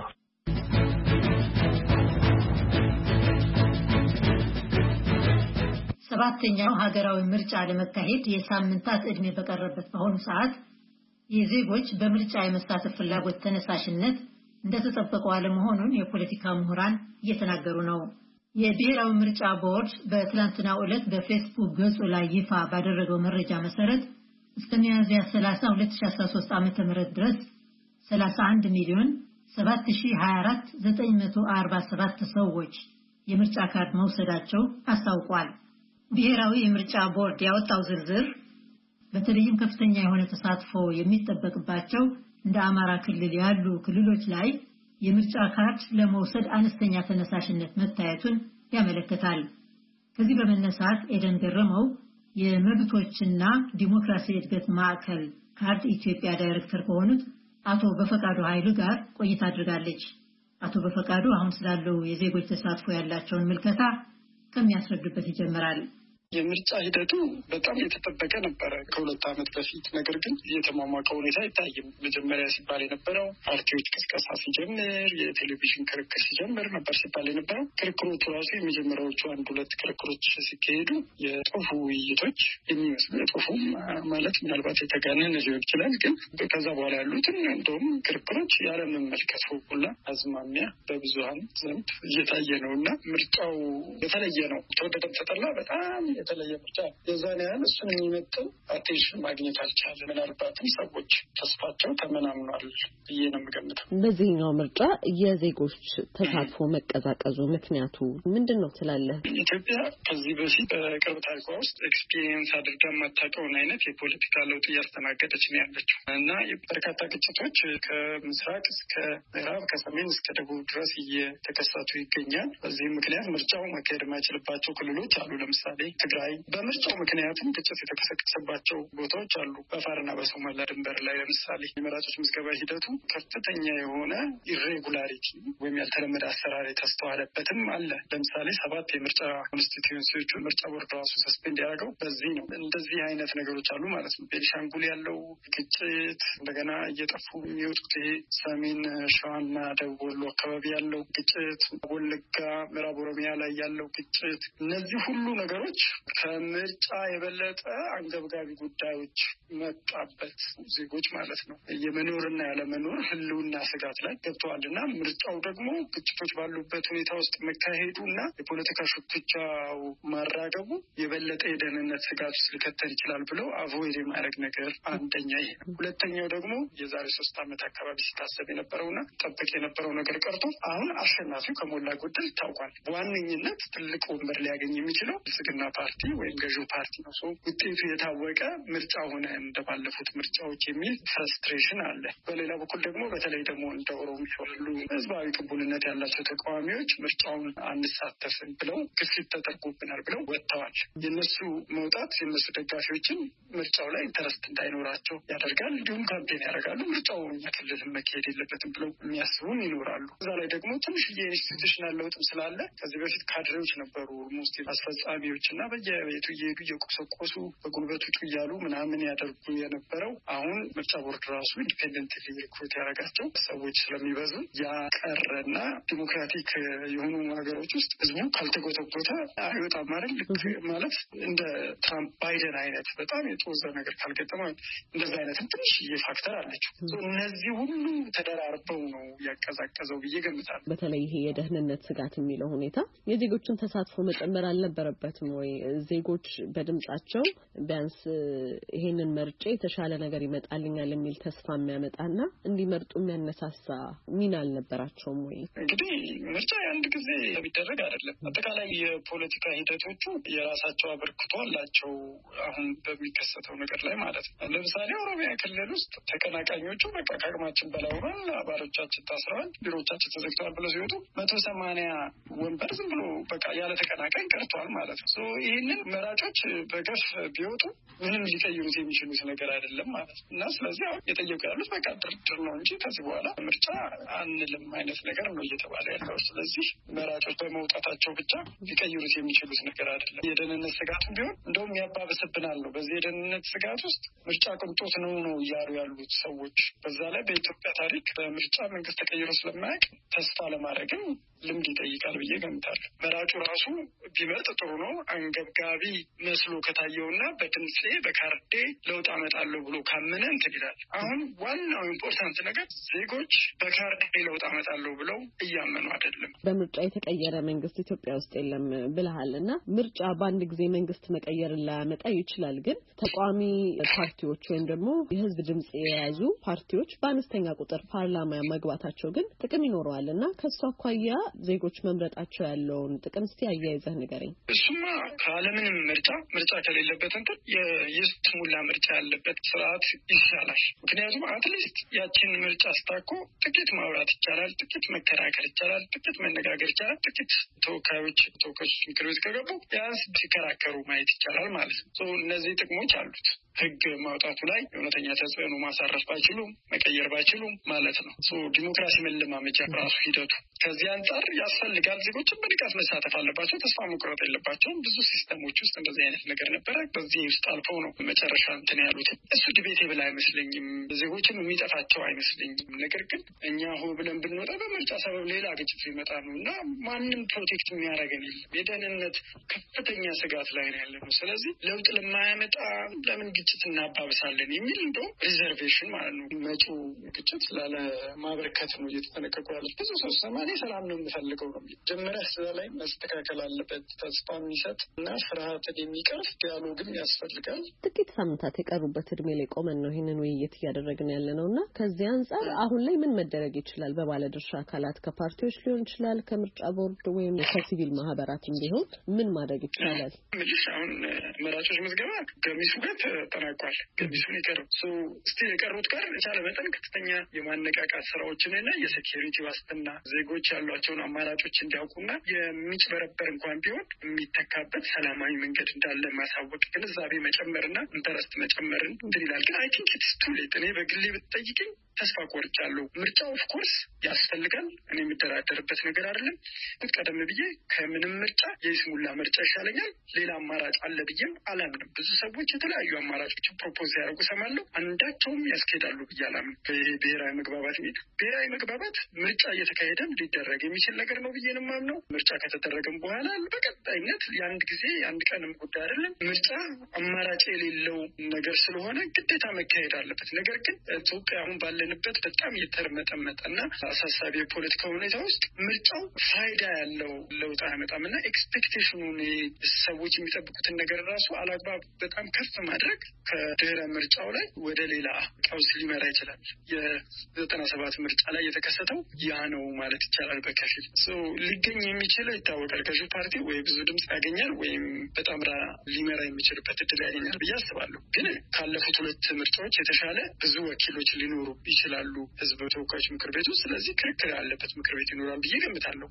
A: ሰባተኛው ሀገራዊ ምርጫ ለመካሄድ የሳምንታት ዕድሜ በቀረበት በአሁኑ ሰዓት የዜጎች በምርጫ የመሳተፍ ፍላጎት ተነሳሽነት እንደተጠበቀው አለመሆኑን የፖለቲካ ምሁራን እየተናገሩ ነው። የብሔራዊ ምርጫ ቦርድ በትላንትናው ዕለት በፌስቡክ ገጹ ላይ ይፋ ባደረገው መረጃ መሰረት እስከ ሚያዝያ ሰላሳ ሁለት ሺህ አስራ ሶስት ዓመተ ምህረት ድረስ ሰላሳ አንድ ሚሊዮን ሰባት ሺህ ሃያ አራት ሺህ ዘጠኝ መቶ አርባ ሰባት ሰዎች የምርጫ ካርድ መውሰዳቸው አስታውቋል። ብሔራዊ የምርጫ ቦርድ ያወጣው ዝርዝር በተለይም ከፍተኛ የሆነ ተሳትፎ የሚጠበቅባቸው እንደ አማራ ክልል ያሉ ክልሎች ላይ የምርጫ ካርድ ለመውሰድ አነስተኛ ተነሳሽነት መታየቱን ያመለክታል። ከዚህ በመነሳት ኤደን ገረመው የመብቶችና ዲሞክራሲ እድገት ማዕከል ካርድ ኢትዮጵያ ዳይሬክተር ከሆኑት አቶ በፈቃዱ ኃይሉ ጋር ቆይታ አድርጋለች። አቶ በፈቃዱ አሁን ስላለው የዜጎች ተሳትፎ ያላቸውን ምልከታ ከሚያስረዱበት ይጀምራል።
V: የምርጫ ሂደቱ በጣም የተጠበቀ ነበረ ከሁለት ዓመት በፊት። ነገር ግን የተሟሟቀ ሁኔታ አይታይም። መጀመሪያ ሲባል የነበረው ፓርቲዎች ቅስቀሳ ሲጀምር፣ የቴሌቪዥን ክርክር ሲጀምር ነበር ሲባል የነበረው። ክርክሮቹ ራሱ የመጀመሪያዎቹ አንድ ሁለት ክርክሮች ሲካሄዱ የጽሁፉ ውይይቶች የሚመስሉ የጽሁፉም ማለት ምናልባት የተጋነነ ሊሆን ይችላል። ግን ከዛ በኋላ ያሉትን እንደውም ክርክሮች ያለመመልከት ሁላ አዝማሚያ በብዙሀን ዘንድ እየታየ ነው እና ምርጫው የተለየ ነው። ተወደደም ተጠላ በጣም የተለየ ምርጫ የዛን ያህል እሱን የሚመጥን አቴንሽን ማግኘት አልቻለም። ምናልባትም ሰዎች ተስፋ መብታቸው ተመናምኗል ብዬ ነው የምገምተው።
B: በዚህኛው ምርጫ የዜጎች ተሳትፎ መቀዛቀዙ ምክንያቱ ምንድን ነው ትላለህ?
V: ኢትዮጵያ ከዚህ በፊት በቅርብ ታሪኳ ውስጥ ኤክስፒሪየንስ አድርጋ የማታውቀውን አይነት የፖለቲካ ለውጥ እያስተናገደች ነው ያለችው እና በርካታ ግጭቶች ከምስራቅ እስከ ምዕራብ ከሰሜን እስከ ደቡብ ድረስ እየተከሰቱ ይገኛል። በዚህ ምክንያት ምርጫው መካሄድ የማይችልባቸው ክልሎች አሉ። ለምሳሌ ትግራይ በምርጫው ምክንያትም ግጭት የተቀሰቀሰባቸው ቦታዎች አሉ። በአፋርና በሶማሊያ ድንበር ላይ ለምሳሌ የመራጮች ምዝገባ ሂደቱ ከፍተኛ የሆነ ኢሬጉላሪቲ ወይም ያልተለመደ አሰራር የተስተዋለበትም አለ። ለምሳሌ ሰባት የምርጫ ኮንስቲትዩንሲዎቹ ምርጫ ቦርድ ራሱ ሰስፔንድ ያደረገው በዚህ ነው። እንደዚህ አይነት ነገሮች አሉ ማለት ነው። ቤኒሻንጉል ያለው ግጭት፣ እንደገና እየጠፉ የሚወጡት ሰሜን ሸዋና ደቡብ ወሎ አካባቢ ያለው ግጭት፣ ወለጋ ምዕራብ ኦሮሚያ ላይ ያለው ግጭት፣ እነዚህ ሁሉ ነገሮች ከምርጫ የበለጠ አንገብጋቢ ጉዳዮች መጣበት ዜጎች ማለት ነው። የመኖርና ያለመኖር ህልውና ስጋት ላይ ገብተዋልና ምርጫው ደግሞ ግጭቶች ባሉበት ሁኔታ ውስጥ መካሄዱና የፖለቲካ ሽኩቻው ማራገቡ የበለጠ የደህንነት ስጋት ውስጥ ሊከተል ይችላል ብለው አቮይድ የማድረግ ነገር አንደኛ ይሄ ነው። ሁለተኛው ደግሞ የዛሬ ሶስት ዓመት አካባቢ ሲታሰብ የነበረውና ጠብቅ የነበረው ነገር ቀርቶ አሁን አሸናፊው ከሞላ ጎደል ታውቋል። በዋነኝነት ትልቅ ወንበር ሊያገኝ የሚችለው ብልጽግና ፓርቲ ወይም ገዢው ፓርቲ ነው። ሶ ውጤቱ የታወቀ ምርጫ ሆነ እንደባለፉት ምርጫዎች የሚል ፍረስትሬሽን አለ። በሌላ በኩል ደግሞ በተለይ ደግሞ እንደ ኦሮሚያ ያሉ ህዝባዊ ቅቡልነት ያላቸው ተቃዋሚዎች ምርጫውን አንሳተፍም ብለው ግፊት ተደርጎብናል ብለው ወጥተዋል። የነሱ መውጣት የነሱ ደጋፊዎችን ምርጫው ላይ ኢንተረስት እንዳይኖራቸው ያደርጋል። እንዲሁም ካምፔን ያደርጋሉ። ምርጫው እኛ ክልል መካሄድ የለበትም ብለው የሚያስቡም ይኖራሉ። እዛ ላይ ደግሞ ትንሽዬ ኢንስቲቱሽናል ለውጥም ስላለ ከዚህ በፊት ካድሬዎች ነበሩ ሙስቲ አስፈጻሚዎች እና በየቤቱ እየሄዱ እየቆሰቆሱ በጉልበቱ ጩ እያሉ ምናምን ያደርጉ የነበረው አሁን ምርጫ ቦርድ ራሱ ኢንዲፔንደንትሊ ሪክሩት ያደረጋቸው ሰዎች ስለሚበዙ ያቀረና ዲሞክራቲክ የሆኑ ሀገሮች ውስጥ ህዝቡ ካልተጎተጎተ አይወጣም ማለት ልክ ማለት እንደ ትራምፕ ባይደን አይነት በጣም የጦዘ ነገር ካልገጠመ እንደዛ አይነት ትንሽዬ ፋክተር አለችው። እነዚህ ሁሉ ተደራርበው ነው ያቀዛቀዘው ብዬ ገምታለሁ።
B: በተለይ ይሄ የደህንነት ስጋት የሚለው ሁኔታ የዜጎችን ተሳትፎ መጨመር አልነበረበትም ወይ? ዜጎች በድምጻቸው ቢያንስ ይሄንን መርጬ የተሻለ ነገር ይመጣልኛል የሚል ተስፋ የሚያመጣና እንዲመርጡ የሚያነሳሳ ሚና አልነበራቸውም ወይ?
V: እንግዲህ ምርጫ የአንድ ጊዜ የሚደረግ አይደለም። አጠቃላይ የፖለቲካ ሂደቶቹ የራሳቸው አበርክቶ አላቸው። አሁን በሚከሰተው ነገር ላይ ማለት ነው። ለምሳሌ ኦሮሚያ ክልል ውስጥ ተቀናቃኞቹ በቃ ከአቅማችን በላይ ሆኗል፣ አባሎቻችን ታስረዋል፣ ቢሮዎቻችን ተዘግተዋል ብለው ሲወጡ መቶ ሰማንያ ወንበር ዝም ብሎ በቃ ያለ ተቀናቃኝ ቀርቷል ማለት ነው። ይህንን መራጮች በገፍ ቢወጡ ምንም ሊቀይሩት የሚችሉት ነገር አይደለም ማለት ነው እና ስለዚህ አሁን የጠየቁ ያሉት በቃ ድርድር ነው እንጂ ከዚህ በኋላ ምርጫ አንልም አይነት ነገር ነው እየተባለ ያለው። ስለዚህ መራጮች በመውጣታቸው ብቻ ሊቀይሩት የሚችሉት ነገር አይደለም። የደህንነት ስጋቱም ቢሆን እንደውም ያባብስብናል ነው። በዚህ የደህንነት ስጋት ውስጥ ምርጫ ቅንጦት ነው ነው እያሉ ያሉት ሰዎች። በዛ ላይ በኢትዮጵያ ታሪክ በምርጫ መንግስት ተቀይሮ ስለማያውቅ ተስፋ ለማድረግም ልምድ ይጠይቃል ብዬ ገምታለሁ። መራጩ ራሱ ቢመርጥ ጥሩ ነው አንገብጋቢ መስሎ ከታየውና በድምፄ በካርዴ ለውጥ አመጣለሁ ብሎ ካመነ እንትን ይላል። አሁን ዋናው ኢምፖርታንት ነገር ዜጎች በካርዴ ለውጥ አመጣለሁ ብለው እያመኑ አይደለም።
B: በምርጫ የተቀየረ መንግስት ኢትዮጵያ ውስጥ የለም ብለሃል እና ምርጫ በአንድ ጊዜ መንግስት መቀየርን ላያመጣ ይችላል። ግን ተቃዋሚ ፓርቲዎች ወይም ደግሞ የህዝብ ድምጽ የያዙ ፓርቲዎች በአነስተኛ ቁጥር ፓርላማ መግባታቸው ግን ጥቅም ይኖረዋል እና ከሱ አኳያ ዜጎች መምረጣቸው ያለውን ጥቅም እስቲ አያይዘህ ንገረኝ።
V: እሱማ ካለምንም ምርጫ ምርጫ ከሌለበት እንትን የይስሙላ ምርጫ ያለበት ስርዓት ይሻላል። ምክንያቱም አትሊስት ያችን ምርጫ ስታኮ ጥቂት ማውራት ይቻላል፣ ጥቂት መከራከር ይቻላል፣ ጥቂት መነጋገር ይቻላል። ጥቂት ተወካዮች ተወካዮች ምክር ቤት ከገቡ ያንስ ሲከራከሩ ማየት ይቻላል ማለት ነው። እነዚህ ጥቅሞች አሉት። ህግ ማውጣቱ ላይ እውነተኛ ተጽዕኖ ማሳረፍ ባይችሉም መቀየር ባይችሉም ማለት ነው። ዲሞክራሲ መለማመጃ ራሱ ሂደቱ ከዚህ አንጻር ያስፈልጋል። ዜጎችን በንቃት መሳተፍ አለባቸው። ተስፋ መቁረጥ የለባቸውም። ብዙ ሲስተሞች ውስጥ እንደዚህ አይነት ነገር ነበረ። በዚህ ውስጥ አልፈው ነው መጨረሻ እንትን ያሉት። እሱ ዲቤቴብል አይመስለኝም። ዜጎችም የሚጠፋቸው አይመስለኝም። ነገር ግን እኛ ሆ ብለን ብንወጣ በምርጫ ሰበብ ሌላ ግጭት ሊመጣ ነው እና ማንም ፕሮቴክት የሚያደርገን የለም። የደህንነት ከፍተኛ ስጋት ላይ ነው ያለ ነው። ስለዚህ ለውጥ ለማያመጣ ለምን ግጭት እናባብሳለን የሚል እንደው ሪዘርቬሽን ማለት ነው። መጪው ግጭት ላለ ማበርከት ነው እየተጠነቀቁ ያሉት። ብዙ ሰው ሰማኔ ሰላም ነው የምፈልገው ነው። ጀመሪያ ስለ ላይ መስተካከል አለበት የሚሰጥ ተስፋ የሚሰጥ እና ፍርሃትን የሚቀርፍ ዲያሎግም ያስፈልጋል።
B: ጥቂት ሳምንታት የቀሩበት እድሜ ላይ ቆመን ነው ይሄንን ውይይት እያደረግን ያለነውና ከዚህ አንፃር አሁን ላይ ምን መደረግ ይችላል? በባለድርሻ አካላት ከፓርቲዎች ሊሆን ይችላል፣ ከምርጫ ቦርድ ወይም ከሲቪል ማህበራትም ቢሆን ምን ማድረግ ይችላል?
V: ምልሽ አሁን መራጮች ምዝገባ ገሚሱ ጋር ተጠናቋል። ገሚሱን የቀረው ሶ ስቲል የቀሩት ጋር የቻለ መጠን ከፍተኛ የማነቃቃት ስራዎችንና የሴኪዩሪቲ ዋስትና ዜጎች ያሏቸውን አማራጮች እንዲያውቁና የሚጭበረበር እንኳን ቢሆን የሚተካበት ሰላማዊ መንገድ እንዳለ ማሳወቅ፣ ግንዛቤ መጨመርና ኢንተረስት መጨመርን እንትን ይላል። ግን አይ ቲንክ ኢትስ ቱ ሌት። እኔ በግሌ ብትጠይቅኝ ተስፋ ቆርጫለሁ። ምርጫው ኦፍ ኮርስ ያስፈልጋል። እኔ የምደራደርበት ነገር አይደለም። ቀደም ብዬ ከምንም ምርጫ የይስሙላ ምርጫ ይሻለኛል፣ ሌላ አማራጭ አለ ብዬም አላምንም። ብዙ ሰዎች የተለያዩ አማራጮችን ፕሮፖዝ ያደርጉ ሰማለሁ። አንዳቸውም ያስኬዳሉ ብዬ አላምንም። ብሔራዊ መግባባት ሚል ብሔራዊ መግባባት ምርጫ እየተካሄደም ሊደረግ የሚችል ነገር ነው ብዬ ነው የማምነው። ምርጫ ከተደረገም በኋላ በቀጣይነት የአንድ ጊዜ የአንድ ቀንም ጉዳይ አይደለም። ምርጫ አማራጭ የሌለው ነገር ስለሆነ ግዴታ መካሄድ አለበት። ነገር ግን ኢትዮጵያ አሁን ባለንበት በጣም የተርመጠመጠና አሳሳቢ የፖለቲካ ሁኔታ ውስጥ ምርጫው ፋይዳ ያለው ለውጥ አያመጣም እና ኤክስፔክቴሽኑን ሰዎች የሚጠብቁትን ነገር ራሱ አላግባብ በጣም ከፍ ማድረግ ከድህረ ምርጫው ላይ ወደ ሌላ ቀውስ ሊመራ ይችላል። የዘጠና ሰባት ምርጫ ላይ የተከሰተው ያ ነው ማለት ይቻላል። በከፊል ሊገኝ የሚችለው ይታወቃል። ገዢው ፓርቲ ወይ ብዙ ድምፅ ያገኛል ወይም በጣም ሊመራ የሚችልበት እድል ያገኛል ብዬ አስባለሁ። ግን ካለፉት ሁለት ምርጫዎች የተሻለ ብዙ ወኪሎች ሊኖሩ ይችላሉ ህዝብ ተወካዮች ምክር ቤት ውስጥ። ስለዚህ ክርክር ያለበት ምክር ቤት ይኖራል ብዬ ገምታለሁ።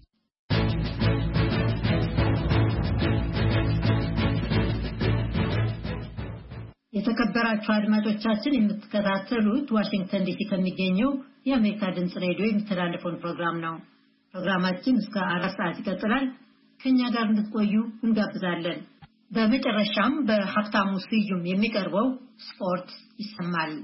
A: የተከበራችሁ አድማጮቻችን የምትከታተሉት ዋሽንግተን ዲሲ ከሚገኘው የአሜሪካ ድምጽ ሬዲዮ የሚተላለፈውን ፕሮግራም ነው። ፕሮግራማችን እስከ አራት ሰዓት ይቀጥላል። ከኛ ጋር እንድትቆዩ እንጋብዛለን። በመጨረሻም በሀብታሙ ስዩም የሚቀርበው ስፖርት ይሰማል።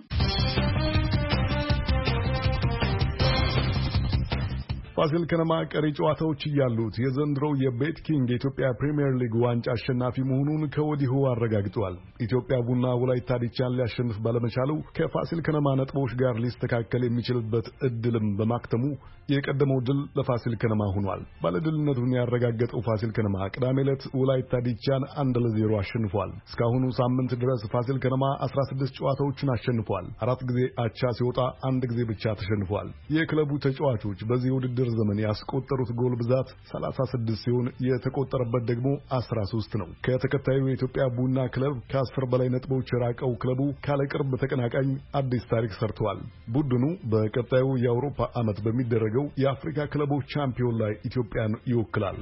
E: ፋሲል ከነማ ቀሪ ጨዋታዎች እያሉት የዘንድሮው የቤት ኪንግ የኢትዮጵያ ፕሪሚየር ሊግ ዋንጫ አሸናፊ መሆኑን ከወዲሁ አረጋግጧል። ኢትዮጵያ ቡና ወላይታ ዲቻን ሊያሸንፍ ባለመቻሉ ከፋሲል ከነማ ነጥቦች ጋር ሊስተካከል የሚችልበት እድልም በማክተሙ የቀደመው ድል ለፋሲል ከነማ ሆኗል። ባለድልነቱን ያረጋገጠው ፋሲል ከነማ ቅዳሜ ዕለት ወላይታ ዲቻን አንድ ለዜሮ አሸንፏል። እስካሁኑ ሳምንት ድረስ ፋሲል ከነማ አስራ ስድስት ጨዋታዎችን አሸንፏል። አራት ጊዜ አቻ ሲወጣ አንድ ጊዜ ብቻ ተሸንፏል። የክለቡ ተጫዋቾች በዚህ ውድድር ዘመን ያስቆጠሩት ጎል ብዛት ሰላሳ ስድስት ሲሆን የተቆጠረበት ደግሞ አስራ ሶስት ነው። ከተከታዩ የኢትዮጵያ ቡና ክለብ ከአስር በላይ ነጥቦች የራቀው ክለቡ ካለ ቅርብ ተቀናቃኝ አዲስ ታሪክ ሰርቷል። ቡድኑ በቀጣዩ የአውሮፓ ዓመት በሚደረገው የአፍሪካ ክለቦች ቻምፒዮን ላይ ኢትዮጵያን ይወክላል።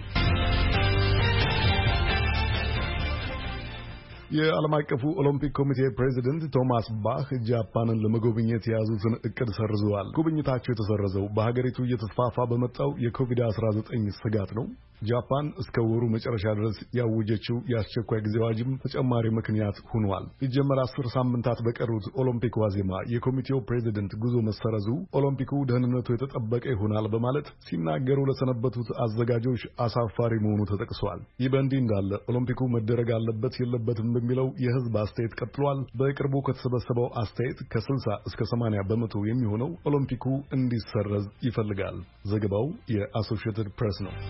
E: የዓለም አቀፉ ኦሎምፒክ ኮሚቴ ፕሬዚደንት ቶማስ ባህ ጃፓንን ለመጎብኘት የያዙትን እቅድ ሰርዘዋል። ጉብኝታቸው የተሰረዘው በሀገሪቱ እየተስፋፋ በመጣው የኮቪድ አስራ ዘጠኝ ስጋት ነው። ጃፓን እስከ ወሩ መጨረሻ ድረስ ያወጀችው የአስቸኳይ ጊዜ አዋጅም ተጨማሪ ምክንያት ሆኗል። ሊጀመር አስር ሳምንታት በቀሩት ኦሎምፒክ ዋዜማ የኮሚቴው ፕሬዚደንት ጉዞ መሰረዙ ኦሎምፒኩ ደህንነቱ የተጠበቀ ይሆናል በማለት ሲናገሩ ለሰነበቱት አዘጋጆች አሳፋሪ መሆኑ ተጠቅሷል። ይህ በእንዲህ እንዳለ ኦሎምፒኩ መደረግ አለበት የለበትም በሚለው የህዝብ አስተያየት ቀጥሏል። በቅርቡ ከተሰበሰበው አስተያየት ከስልሳ እስከ ሰማንያ በመቶ የሚሆነው ኦሎምፒኩ እንዲሰረዝ ይፈልጋል። ዘገባው የአሶሺየትድ ፕሬስ ነው።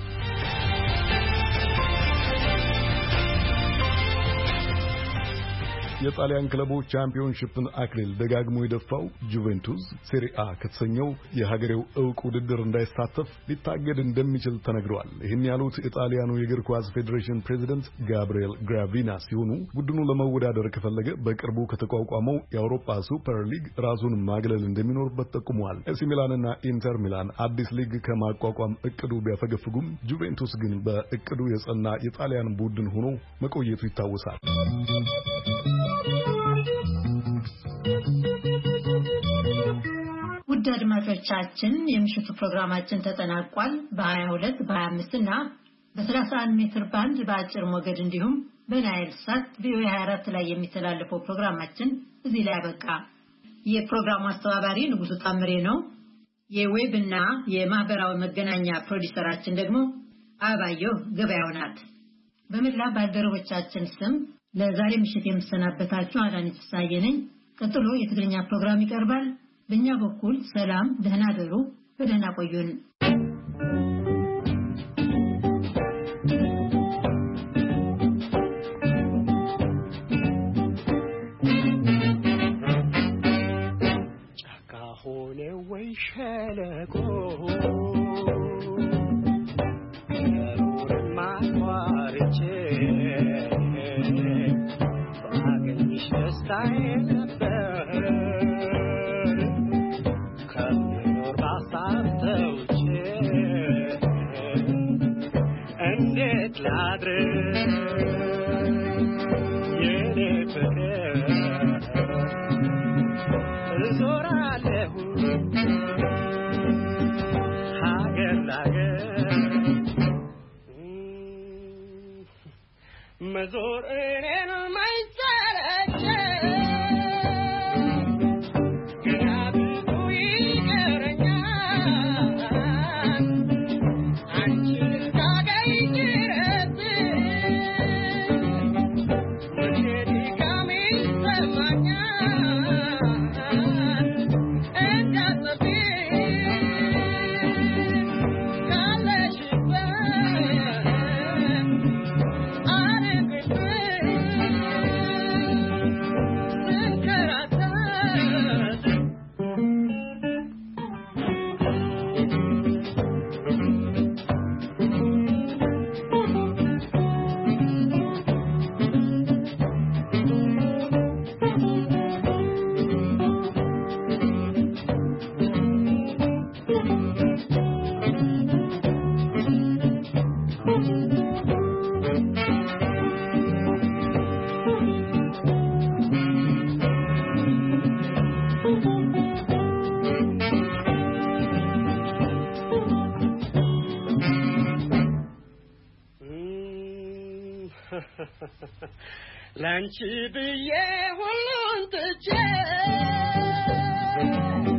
E: የጣሊያን ክለቦች ቻምፒዮንሺፕን አክሊል ደጋግሞ የደፋው ጁቬንቱስ ሴሪአ ከተሰኘው የሀገሬው ዕውቅ ውድድር እንዳይሳተፍ ሊታገድ እንደሚችል ተነግሯል። ይህን ያሉት የጣሊያኑ የእግር ኳስ ፌዴሬሽን ፕሬዚደንት ጋብሪኤል ግራቪና ሲሆኑ ቡድኑ ለመወዳደር ከፈለገ በቅርቡ ከተቋቋመው የአውሮፓ ሱፐር ሊግ ራሱን ማግለል እንደሚኖርበት ጠቁመዋል። ኤሲ ሚላንና ኢንተር ሚላን አዲስ ሊግ ከማቋቋም እቅዱ ቢያፈገፍጉም ጁቬንቱስ ግን በእቅዱ የጸና የጣሊያን ቡድን ሆኖ መቆየቱ ይታወሳል።
A: ውድ አድማጮቻችን የምሽቱ ፕሮግራማችን ተጠናቋል። በ22 በ25 እና በ31 ሜትር ባንድ በአጭር ሞገድ እንዲሁም በናይል ሳት ቪኦኤ ሃያ አራት ላይ የሚተላለፈው ፕሮግራማችን እዚህ ላይ አበቃ። የፕሮግራሙ አስተባባሪ ንጉሱ ታምሬ ነው። የዌብ እና የማህበራዊ መገናኛ ፕሮዲዩሰራችን ደግሞ አባየሁ ገበያው ናት። በመላ ባልደረቦቻችን ስም ለዛሬ ምሽት የምሰናበታችሁ አዳነች ፍስሐዬ ነኝ። ቀጥሎ የትግርኛ ፕሮግራም ይቀርባል። በእኛ በኩል ሰላም፣ ደህና ደሩ፣ በደህና ቆዩን።
F: ሆነ ወይ ሸለቆ ማቋርጬ ባገኝሽ ደስታዬ ነበር ከምኖር ባሳብ ተውጬ እንዴት ላድርግ የኔ ፍቅር እዞራለሁ ሀገር ላገር መዞር እኔን ማይሰለች ገና ብዙ ይቀረኛል አንቺን እስካገኝ ድረስ መቼ ድካሜ ይሰማኛል እንዳትጠፊ ላንቺ ብዬ ሁሉን ትቼ